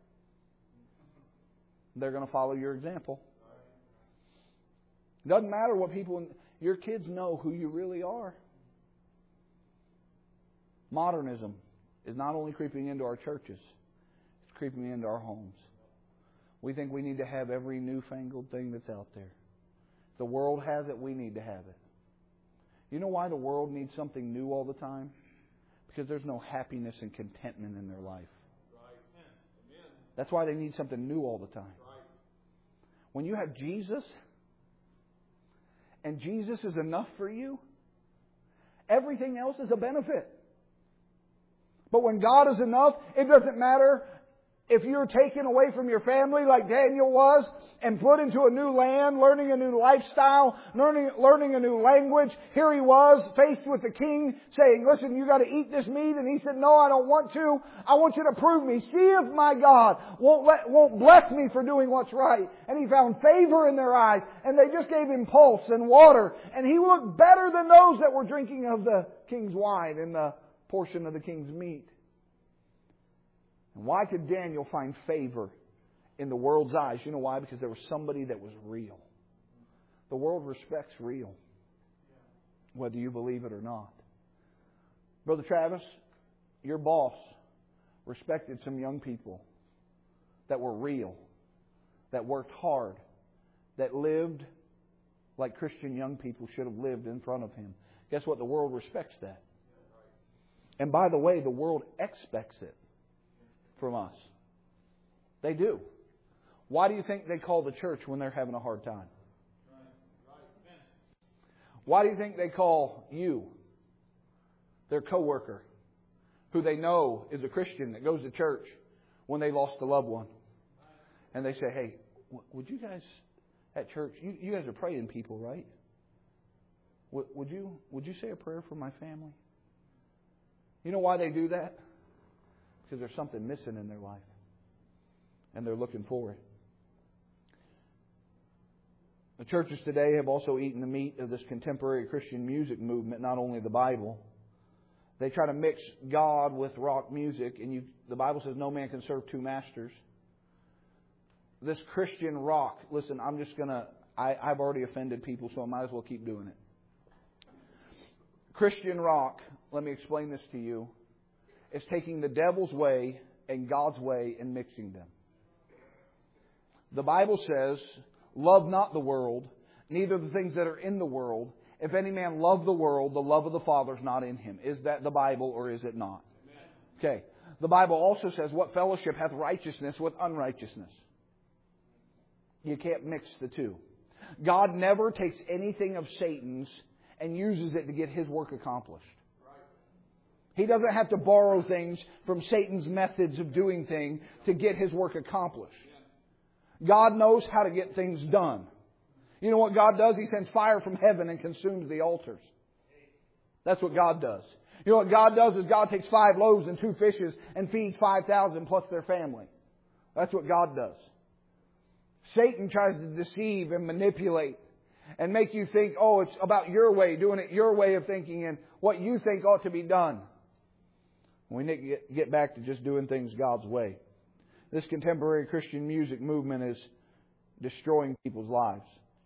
They're going to follow your example. Doesn't matter what people... Your kids know who you really are. Modernism is not only creeping into our churches, it's creeping into our homes. We think we need to have every newfangled thing that's out there. The world has it, we need to have it. You know why the world needs something new all the time? Because there's no happiness and contentment in their life. That's why they need something new all the time. When you have Jesus, and Jesus is enough for you, everything else is a benefit. But when God is enough, it doesn't matter if you're taken away from your family like Daniel was and put into a new land, learning a new lifestyle, learning a new language. Here he was faced with the king saying, listen, you got to eat this meat. And he said, no, I don't want to. I want you to prove me. See if my God won't bless me for doing what's right. And he found favor in their eyes. And they just gave him pulse and water. And he looked better than those that were drinking of the king's wine and the portion of the king's meat. And why could Daniel find favor in the world's eyes? You know why? Because there was somebody that was real. The world respects real, whether you believe it or not. Brother Travis, your boss respected some young people that were real, that worked hard, that lived like Christian young people should have lived in front of Him. Guess what? The world respects that. And by the way, the world expects it from us. They do. Why do you think they call the church when they're having a hard time? Why do you think they call you, their coworker, who they know is a Christian that goes to church, when they lost a loved one? And they say, hey, would you guys at church, you guys are praying people, right? Would you say a prayer for my family? You know why they do that? Because there's something missing in their life. And they're looking for it. The churches today have also eaten the meat of this contemporary Christian music movement, not only the Bible. They try to mix God with rock music, and the Bible says no man can serve two masters. This Christian rock, listen, I've already offended people, so I might as well keep doing it. Christian rock, let me explain this to you, is taking the devil's way and God's way and mixing them. The Bible says, love not the world, neither the things that are in the world. If any man love the world, the love of the Father is not in him. Is that the Bible or is it not? Okay. The Bible also says, what fellowship hath righteousness with unrighteousness? You can't mix the two. God never takes anything of Satan's and uses it to get His work accomplished. He doesn't have to borrow things from Satan's methods of doing things to get His work accomplished. God knows how to get things done. You know what God does? He sends fire from heaven and consumes the altars. That's what God does. You know what God does is God takes 5 loaves and 2 fishes and feeds 5,000 plus their family. That's what God does. Satan tries to deceive and manipulate and make you think, oh, it's about your way, doing it your way of thinking and what you think ought to be done. We need to get back to just doing things God's way. This contemporary Christian music movement is destroying people's lives.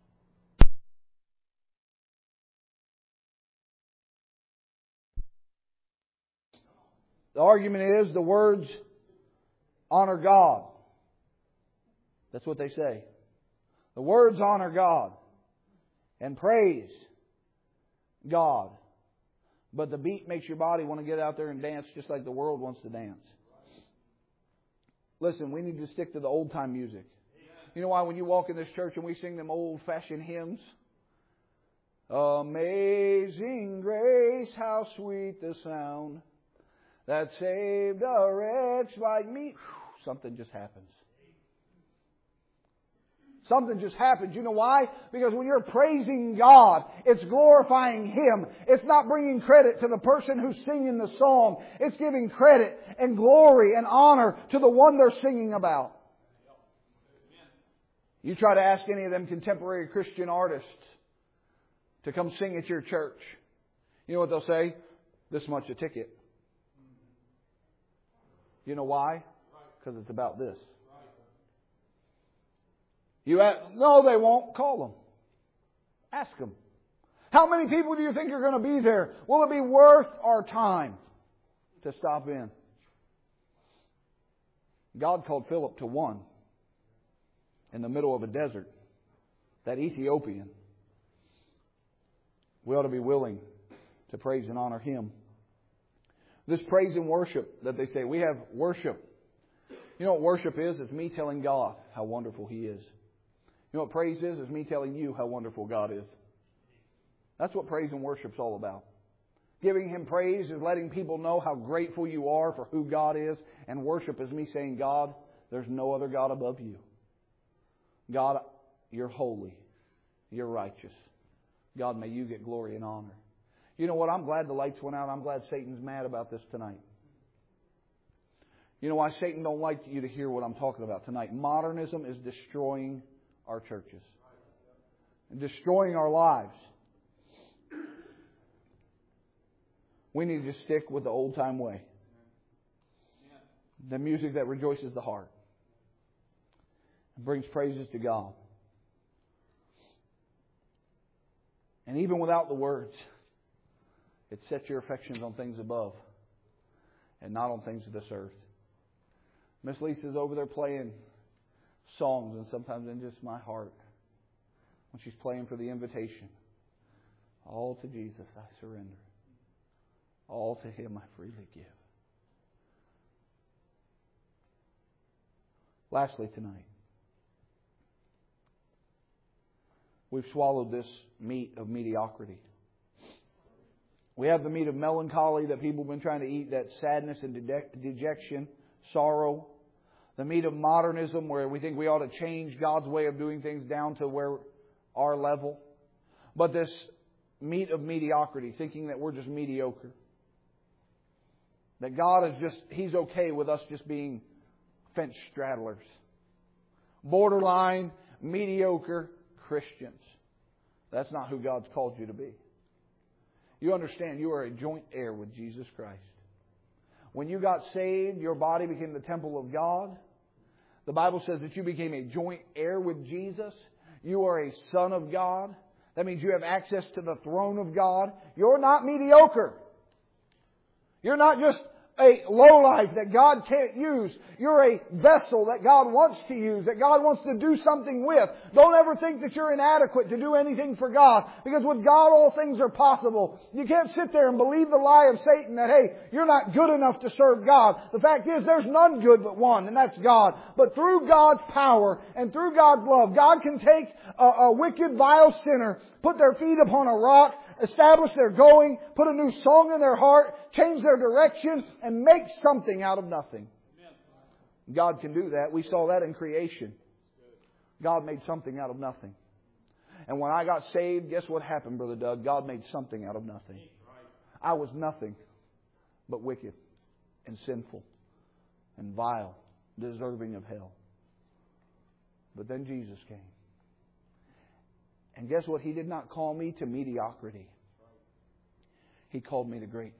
The argument is the words honor God. That's what they say. The words honor God and praise God. But the beat makes your body want to get out there and dance just like the world wants to dance. Listen, we need to stick to the old time music. You know why when you walk in this church and we sing them old fashioned hymns? Amazing grace, how sweet the sound that saved a wretch like me. Whew, something just happens. Something just happens. You know why? Because when you're praising God, it's glorifying Him. It's not bringing credit to the person who's singing the song. It's giving credit and glory and honor to the one they're singing about. You try to ask any of them contemporary Christian artists to come sing at your church. You know what they'll say? This much a ticket. You know why? Because it's about this. No, they won't. Call them. Ask them. How many people do you think are going to be there? Will it be worth our time to stop in? God called Philip to one in the middle of a desert. That Ethiopian. We ought to be willing to praise and honor Him. This praise and worship that they say, we have worship. You know what worship is? It's me telling God how wonderful He is. You know what praise is? It's me telling you how wonderful God is. That's what praise and worship is all about. Giving Him praise is letting people know how grateful you are for who God is. And worship is me saying, God, there's no other God above you. God, you're holy. You're righteous. God, may you get glory and honor. You know what? I'm glad the lights went out. I'm glad Satan's mad about this tonight. You know why Satan don't like you to hear what I'm talking about tonight? Modernism is destroying our churches. And destroying our lives. We need to stick with the old time way. The music that rejoices the heart. And brings praises to God. And even without the words, it sets your affections on things above and not on things of this earth. Miss Lisa's over there playing songs, and sometimes in just my heart, when she's playing for the invitation. All to Jesus I surrender. All to Him I freely give. Lastly tonight, we've swallowed this meat of mediocrity. We have the meat of melancholy that people have been trying to eat, that sadness and dejection, sorrow. The meat of modernism, where we think we ought to change God's way of doing things down to where our level. But this meat of mediocrity, thinking that we're just mediocre. That God is just, He's okay with us just being fence straddlers. Borderline, mediocre Christians. That's not who God's called you to be. You understand, you are a joint heir with Jesus Christ. When you got saved, your body became the temple of God. The Bible says that you became a joint heir with Jesus. You are a son of God. That means you have access to the throne of God. You're not mediocre. You're not just a lowlife that God can't use. You're a vessel that God wants to use, that God wants to do something with. Don't ever think that you're inadequate to do anything for God, because with God all things are possible. You can't sit there and believe the lie of Satan that, hey, you're not good enough to serve God. The fact is, there's none good but one, and that's God. But through God's power and through God's love, God can take a wicked, vile sinner, put their feet upon a rock, establish their going, put a new song in their heart, change their direction, and make something out of nothing. God can do that. We saw that in creation. God made something out of nothing. And when I got saved, guess what happened, Brother Doug? God made something out of nothing. I was nothing but wicked and sinful and vile, deserving of hell. But then Jesus came. And guess what? He did not call me to mediocrity. He called me to greatness.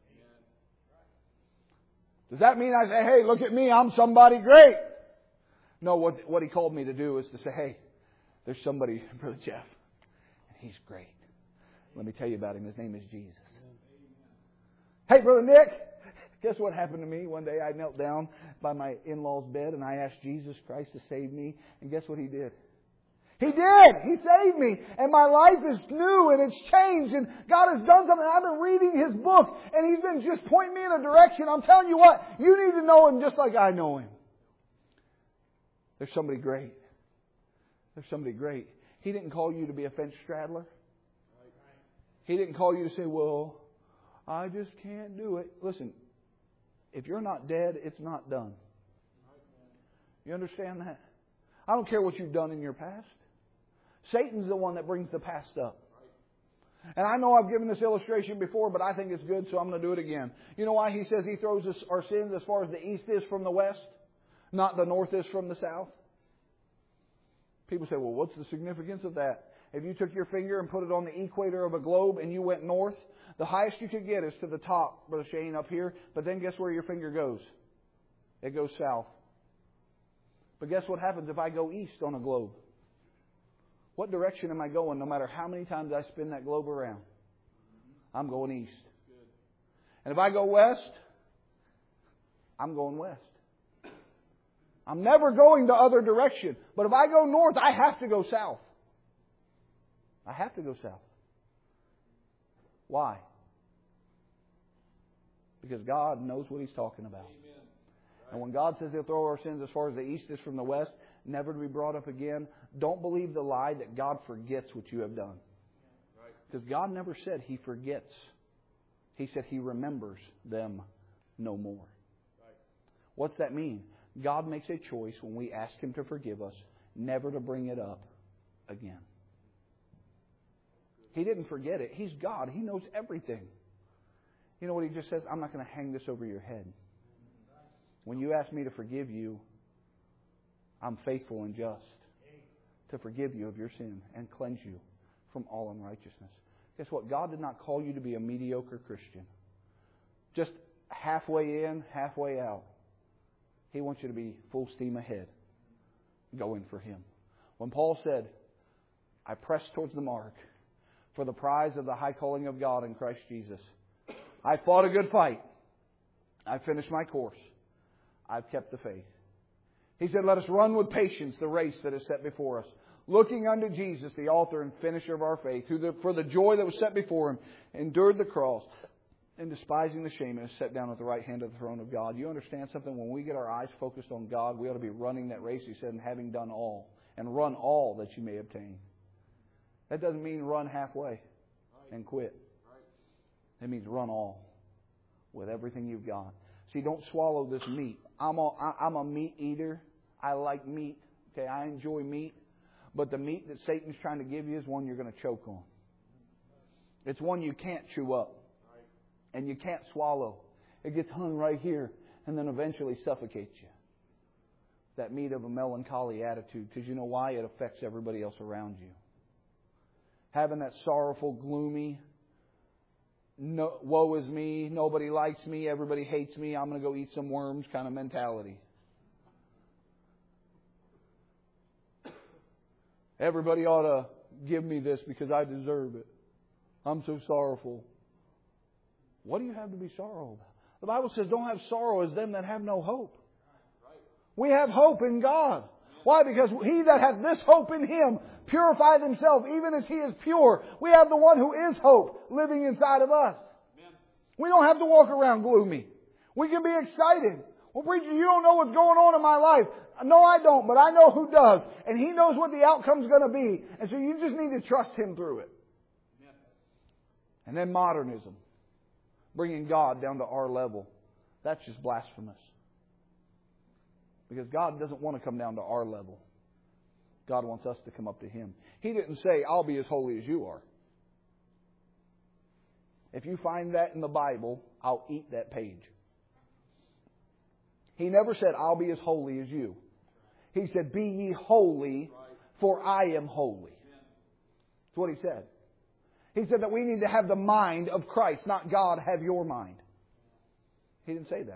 Does that mean I say, hey, look at me, I'm somebody great? No, what He called me to do is to say, hey, there's somebody, Brother Jeff, and he's great. Let me tell you about him. His name is Jesus. Hey, Brother Nick, guess what happened to me? One day I knelt down by my in-law's bed and I asked Jesus Christ to save me. And guess what He did? He did! He saved me! And my life is new and it's changed and God has done something. I've been reading His book and He's been just pointing me in a direction. I'm telling you what, you need to know Him just like I know Him. There's somebody great. There's somebody great. He didn't call you to be a fence straddler. He didn't call you to say, well, I just can't do it. Listen, if you're not dead, it's not done. You understand that? I don't care what you've done in your past. Satan's the one that brings the past up. And I know I've given this illustration before, but I think it's good, so I'm going to do it again. You know why He says He throws us our sins as far as the east is from the west, not the north is from the south? People say, well, what's the significance of that? If you took your finger and put it on the equator of a globe and you went north, the highest you could get is to the top, Brother Shane, up here. But then guess where your finger goes? It goes south. But guess what happens if I go east on a globe? What direction am I going no matter how many times I spin that globe around? I'm going east. And if I go west, I'm going west. I'm never going the other direction. But if I go north, I have to go south. I have to go south. Why? Because God knows what He's talking about. And when God says He'll throw our sins as far as the east is from the west, never to be brought up again, don't believe the lie that God forgets what you have done. Because God never said He forgets. He said He remembers them no more. What's that mean? God makes a choice when we ask Him to forgive us, never to bring it up again. He didn't forget it. He's God. He knows everything. You know what He just says? I'm not going to hang this over your head. When you ask me to forgive you, I'm faithful and just to forgive you of your sin and cleanse you from all unrighteousness. Guess what? God did not call you to be a mediocre Christian. Just halfway in, halfway out. He wants you to be full steam ahead, going for Him. When Paul said, I press towards the mark for the prize of the high calling of God in Christ Jesus. I fought a good fight. I finished my course. I've kept the faith. He said, let us run with patience the race that is set before us, looking unto Jesus, the author and finisher of our faith, who for the joy that was set before Him endured the cross, and despising the shame, and is set down at the right hand of the throne of God. You understand something? When we get our eyes focused on God, we ought to be running that race, He said, and having done all. And run all that you may obtain. That doesn't mean run halfway and quit. It means run all with everything you've got. See, don't swallow this meat. I'm a meat eater. I like meat. Okay, I enjoy meat. But the meat that Satan's trying to give you is one you're going to choke on. It's one you can't chew up. And you can't swallow. It gets hung right here and then eventually suffocates you. That meat of a melancholy attitude. Because you know why? It affects everybody else around you. Having that sorrowful, gloomy, no, woe is me, nobody likes me, everybody hates me, I'm going to go eat some worms kind of mentality. Everybody ought to give me this because I deserve it. I'm so sorrowful. What do you have to be sorrowful about? The Bible says, don't have sorrow as them that have no hope. We have hope in God. Why? Because he that hath this hope in Him purified himself even as He is pure. We have the one who is hope living inside of us. We don't have to walk around gloomy. We can be excited. Well, preacher, you don't know what's going on in my life. No, I don't, but I know who does. And He knows what the outcome's going to be. And so you just need to trust Him through it. And then modernism. Bringing God down to our level. That's just blasphemous. Because God doesn't want to come down to our level. God wants us to come up to Him. He didn't say, I'll be as holy as you are. If you find that in the Bible, I'll eat that page. He never said, I'll be as holy as you. He said, be ye holy, for I am holy. That's what He said. He said that we need to have the mind of Christ, not God have your mind. He didn't say that.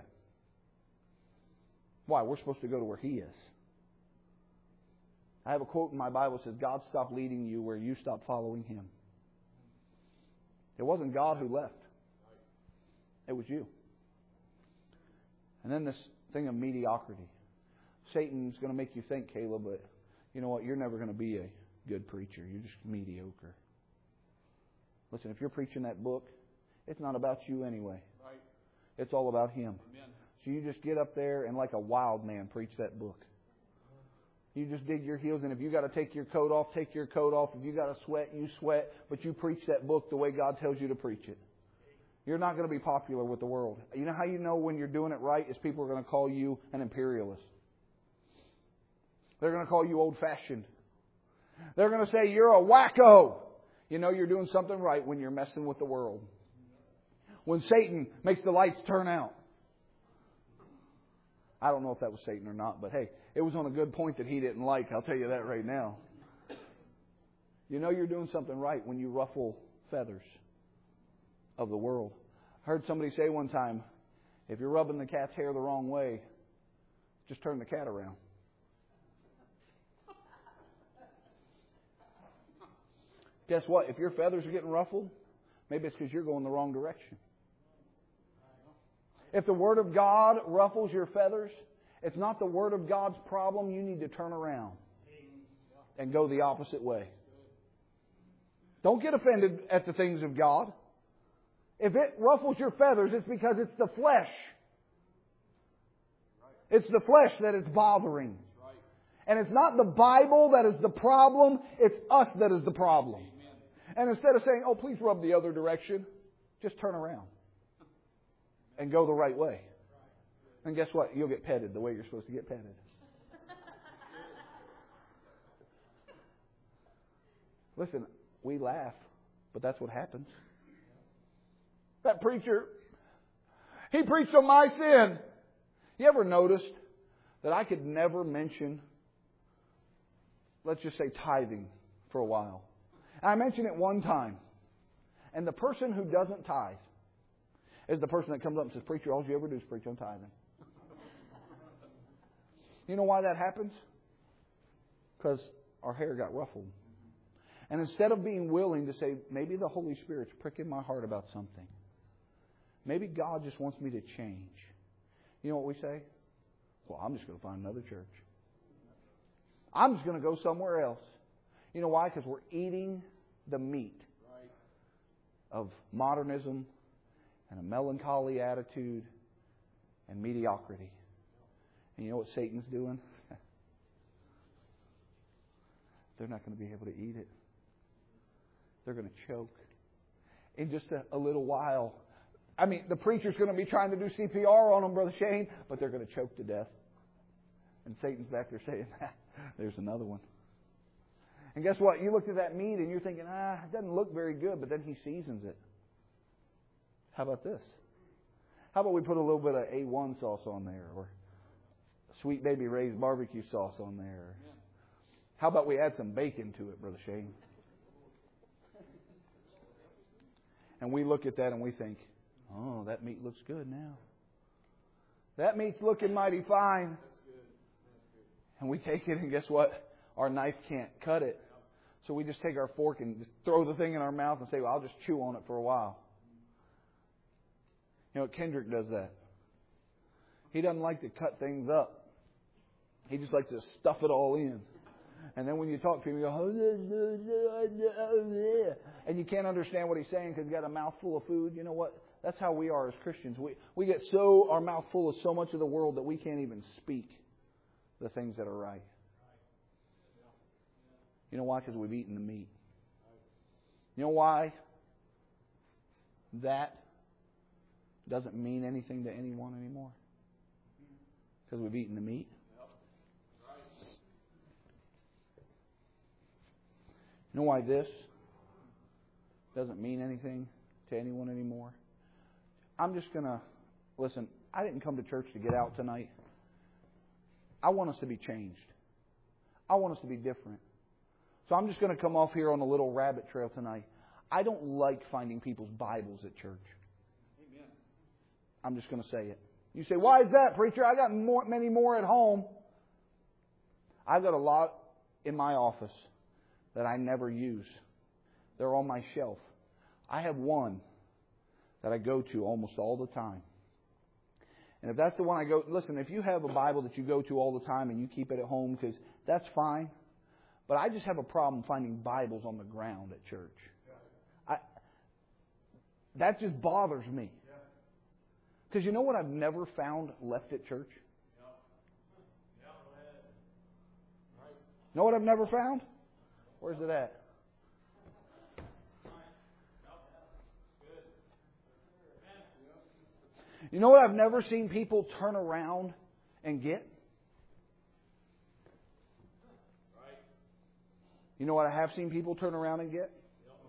Why? We're supposed to go to where He is. I have a quote in my Bible that says, God stopped leading you where you stopped following Him. It wasn't God who left. It was you. And then this thing of mediocrity. Satan's going to make you think, Caleb, but you know what? You're never going to be a good preacher. You're just mediocre. Listen, if you're preaching that book, it's not about you anyway. It's all about Him. Amen. So you just get up there and like a wild man preach that book. You just dig your heels in. If you got to take your coat off, take your coat off. If you got to sweat, you sweat. But you preach that book the way God tells you to preach it. You're not going to be popular with the world. You know how you know when you're doing it right is people are going to call you an imperialist. They're going to call you old-fashioned. They're going to say you're a wacko. You know you're doing something right when you're messing with the world. When Satan makes the lights turn out. I don't know if that was Satan or not, but hey, it was on a good point that he didn't like. I'll tell you that right now. You know you're doing something right when you ruffle feathers of the world. I heard somebody say one time, if you're rubbing the cat's hair the wrong way, just turn the cat around. Guess what? If your feathers are getting ruffled, maybe it's because you're going the wrong direction. If the Word of God ruffles your feathers, it's not the Word of God's problem. You need to turn around and go the opposite way. Don't get offended at the things of God. If it ruffles your feathers, it's because it's the flesh. It's the flesh that is bothering. And it's not the Bible that is the problem. It's us that is the problem. And instead of saying, oh, please rub the other direction, just turn around and go the right way. And guess what? You'll get petted the way you're supposed to get petted. Listen, we laugh, but that's what happens. That preacher, he preached on my sin. You ever noticed that I could never mention, let's just say, tithing for a while? And I mentioned it one time. And the person who doesn't tithe is the person that comes up and says, preacher, all you ever do is preach on tithing. You know why that happens? Because our hair got ruffled. And instead of being willing to say, maybe the Holy Spirit's pricking my heart about something. Maybe God just wants me to change. You know what we say? Well, I'm just going to find another church. I'm just going to go somewhere else. You know why? Because we're eating the meat of modernism and a melancholy attitude and mediocrity. And you know what Satan's doing? They're not going to be able to eat it. They're going to choke. In just a little while. I mean, the preacher's going to be trying to do CPR on them, Brother Shane, but they're going to choke to death. And Satan's back there saying, there's another one. And guess what? You looked at that meat and you're thinking, it doesn't look very good, but then he seasons it. How about this? How about we put a little bit of A1 sauce on there, or Sweet Baby Ray's barbecue sauce on there? How about we add some bacon to it, Brother Shane? And we look at that and we think, oh, that meat looks good now. That meat's looking mighty fine. And we take it and guess what? Our knife can't cut it. So we just take our fork and just throw the thing in our mouth and say, well, I'll just chew on it for a while. You know, Kendrick does that. He doesn't like to cut things up. He just likes to stuff it all in. And then when you talk to him, you go, and you can't understand what he's saying because he's got a mouthful of food. You know what? That's how we are as Christians. We get our mouth full of so much of the world that we can't even speak the things that are right. You know why? Because we've eaten the meat. You know why? That doesn't mean anything to anyone anymore. Because we've eaten the meat. You know why this doesn't mean anything to anyone anymore? I'm just going to, listen, I didn't come to church to get out tonight. I want us to be changed. I want us to be different. So I'm just going to come off here on a little rabbit trail tonight. I don't like finding people's Bibles at church. Amen. I'm just going to say it. You say, why is that, preacher? I got many more at home. I've got a lot in my office that I never use. They're on my shelf. I have one that I go to almost all the time. And if that's the one I go... Listen, if you have a Bible that you go to all the time and you keep it at home, because that's fine. But I just have a problem finding Bibles on the ground at church. That just bothers me. Because you know what I've never found left at church? You know what I've never found? Where's it at? You know what I've never seen people turn around and get? You know what I have seen people turn around and get?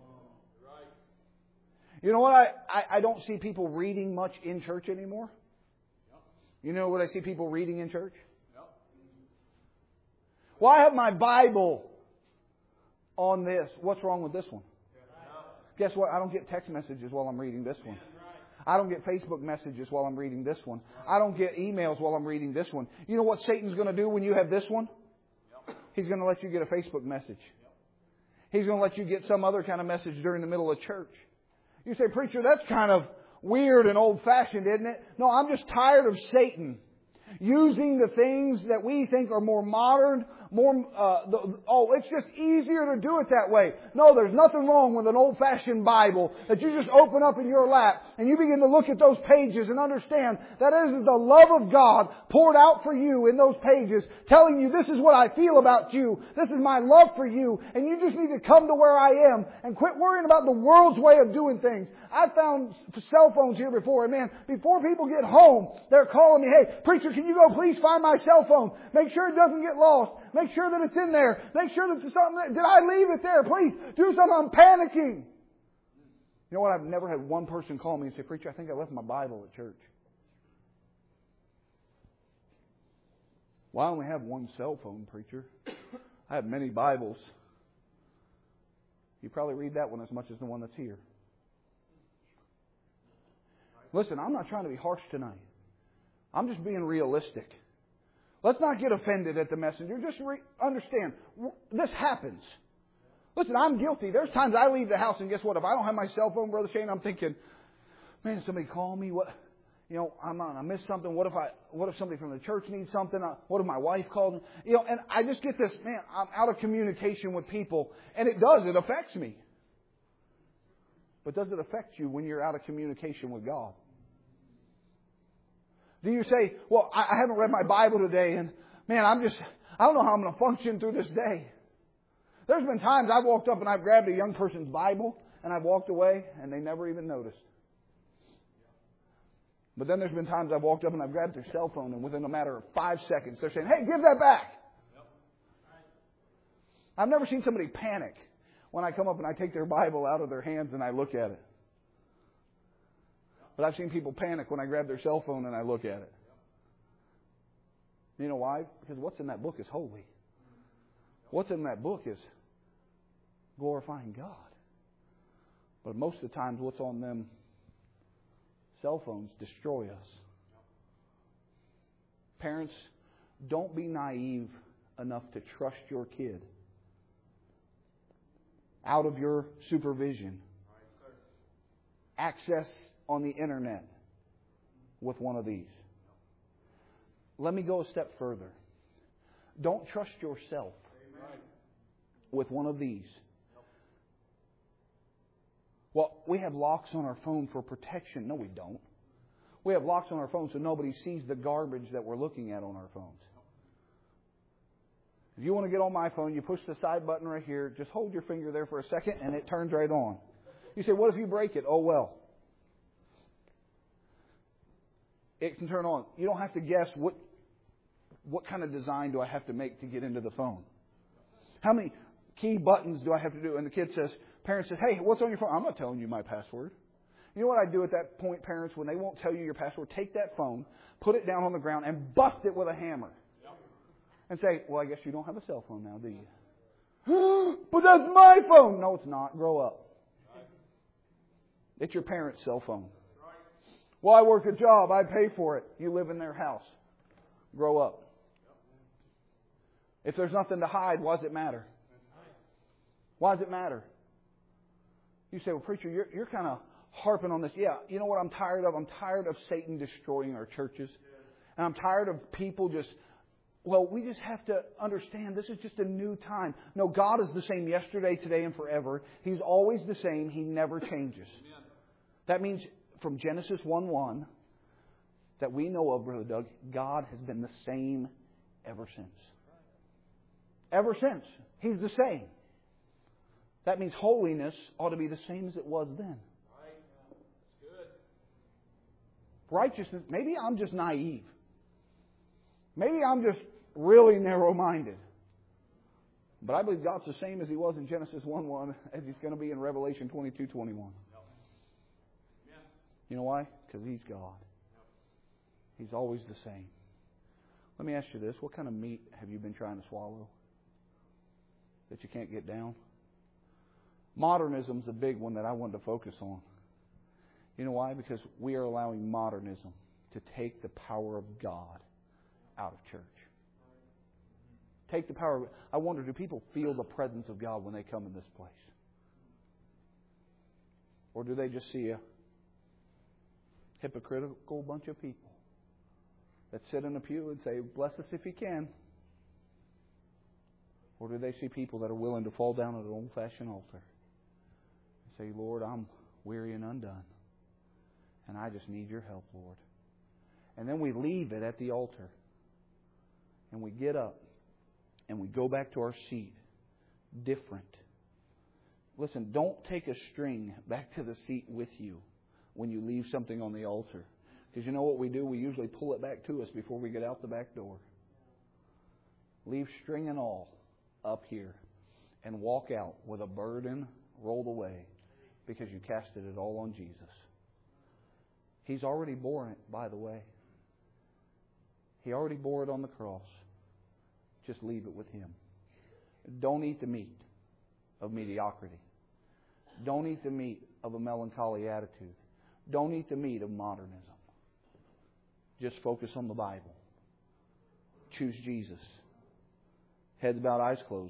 You know what I don't see people reading much in church anymore? You know what I see people reading in church? Well, I have my Bible on this. What's wrong with this one? Guess what? I don't get text messages while I'm reading this one. I don't get Facebook messages while I'm reading this one. I don't get emails while I'm reading this one. You know what Satan's going to do when you have this one? He's going to let you get a Facebook message. He's going to let you get some other kind of message during the middle of church. You say, preacher, that's kind of weird and old-fashioned, isn't it? No, I'm just tired of Satan using the things that we think are more modern, it's just easier to do it that way. No, there's nothing wrong with an old-fashioned Bible that you just open up in your lap and you begin to look at those pages and understand that it is the love of God poured out for you in those pages, telling you this is what I feel about you, this is my love for you, and you just need to come to where I am and quit worrying about the world's way of doing things. I found cell phones here before, and man, before people get home, they're calling me, hey, preacher, can you go please find my cell phone? Make sure it doesn't get lost. Make sure that it's in there. Make sure that did I leave it there? Please do something. I'm panicking. You know what? I've never had one person call me and say, preacher, I think I left my Bible at church. Well, I only have one cell phone, preacher. I have many Bibles. You probably read that one as much as the one that's here. Listen, I'm not trying to be harsh tonight. I'm just being realistic. Let's not get offended at the messenger. Just understand, this happens. Listen, I'm guilty. There's times I leave the house and guess what? If I don't have my cell phone, Brother Shane, I'm thinking, man, somebody call me. What? I missed something. What if somebody from the church needs something? What if my wife called me? And I just get this, man, I'm out of communication with people. And it affects me. But does it affect you when you're out of communication with God? Do you say, well, I haven't read my Bible today, and man, I don't know how I'm going to function through this day. There's been times I've walked up and I've grabbed a young person's Bible and I've walked away and they never even noticed. But then there's been times I've walked up and I've grabbed their cell phone and within a matter of 5 seconds they're saying, hey, give that back. I've never seen somebody panic when I come up and I take their Bible out of their hands and I look at it. But I've seen people panic when I grab their cell phone and I look at it. You know why? Because what's in that book is holy. What's in that book is glorifying God. But most of the times what's on them cell phones destroy us. Parents, don't be naive enough to trust your kid out of your supervision. Access on the internet with one of these. Let me go a step further. Don't trust yourself with one of these. Well, we have locks on our phone for protection. No, we don't. We have locks on our phone so nobody sees the garbage that we're looking at on our phones. If you want to get on my phone, you push the side button right here. Just hold your finger there for a second and it turns right on. You say, what if you break it? Oh, well. It can turn on. You don't have to guess what kind of design do I have to make to get into the phone. How many key buttons do I have to do? And the kid says, parent says, hey, what's on your phone? I'm not telling you my password. You know what I do at that point, parents, when they won't tell you your password? Take that phone, put it down on the ground, and bust it with a hammer. And say, well, I guess you don't have a cell phone now, do you? But that's my phone. No, it's not. Grow up. It's your parents' cell phone. Well, I work a job. I pay for it. You live in their house. Grow up. If there's nothing to hide, why does it matter? Why does it matter? You say, well, preacher, you're kind of harping on this. Yeah, you know what I'm tired of? I'm tired of Satan destroying our churches. And I'm tired of people just... Well, we just have to understand this is just a new time. No, God is the same yesterday, today, and forever. He's always the same. He never changes. Amen. That means from Genesis 1:1 that we know of, Brother Doug, God has been the same ever since. Ever since. He's the same. That means holiness ought to be the same as it was then. Right. That's good. Righteousness, maybe I'm just naive. Maybe I'm just really narrow-minded. But I believe God's the same as He was in Genesis 1:1 as He's going to be in Revelation 22:21. You know why? Because He's God. He's always the same. Let me ask you this. What kind of meat have you been trying to swallow that you can't get down? Modernism's a big one that I wanted to focus on. You know why? Because we are allowing modernism to take the power of God out of church. Take the power. I wonder, do people feel the presence of God when they come in this place? Or do they just see a hypocritical bunch of people that sit in a pew and say, bless us if you can? Or do they see people that are willing to fall down at an old-fashioned altar and say, Lord, I'm weary and undone, and I just need your help, Lord. And then we leave it at the altar. And we get up and we go back to our seat different. Listen, don't take a string back to the seat with you when you leave something on the altar. Because you know what we do? We usually pull it back to us before we get out the back door. Leave string and all up here and walk out with a burden rolled away because you casted it all on Jesus. He's already borne it, by the way. He already bore it on the cross. Just leave it with Him. Don't eat the meat of mediocrity. Don't eat the meat of a melancholy attitude. Don't eat the meat of modernism. Just focus on the Bible. Choose Jesus. Heads bowed, eyes closed.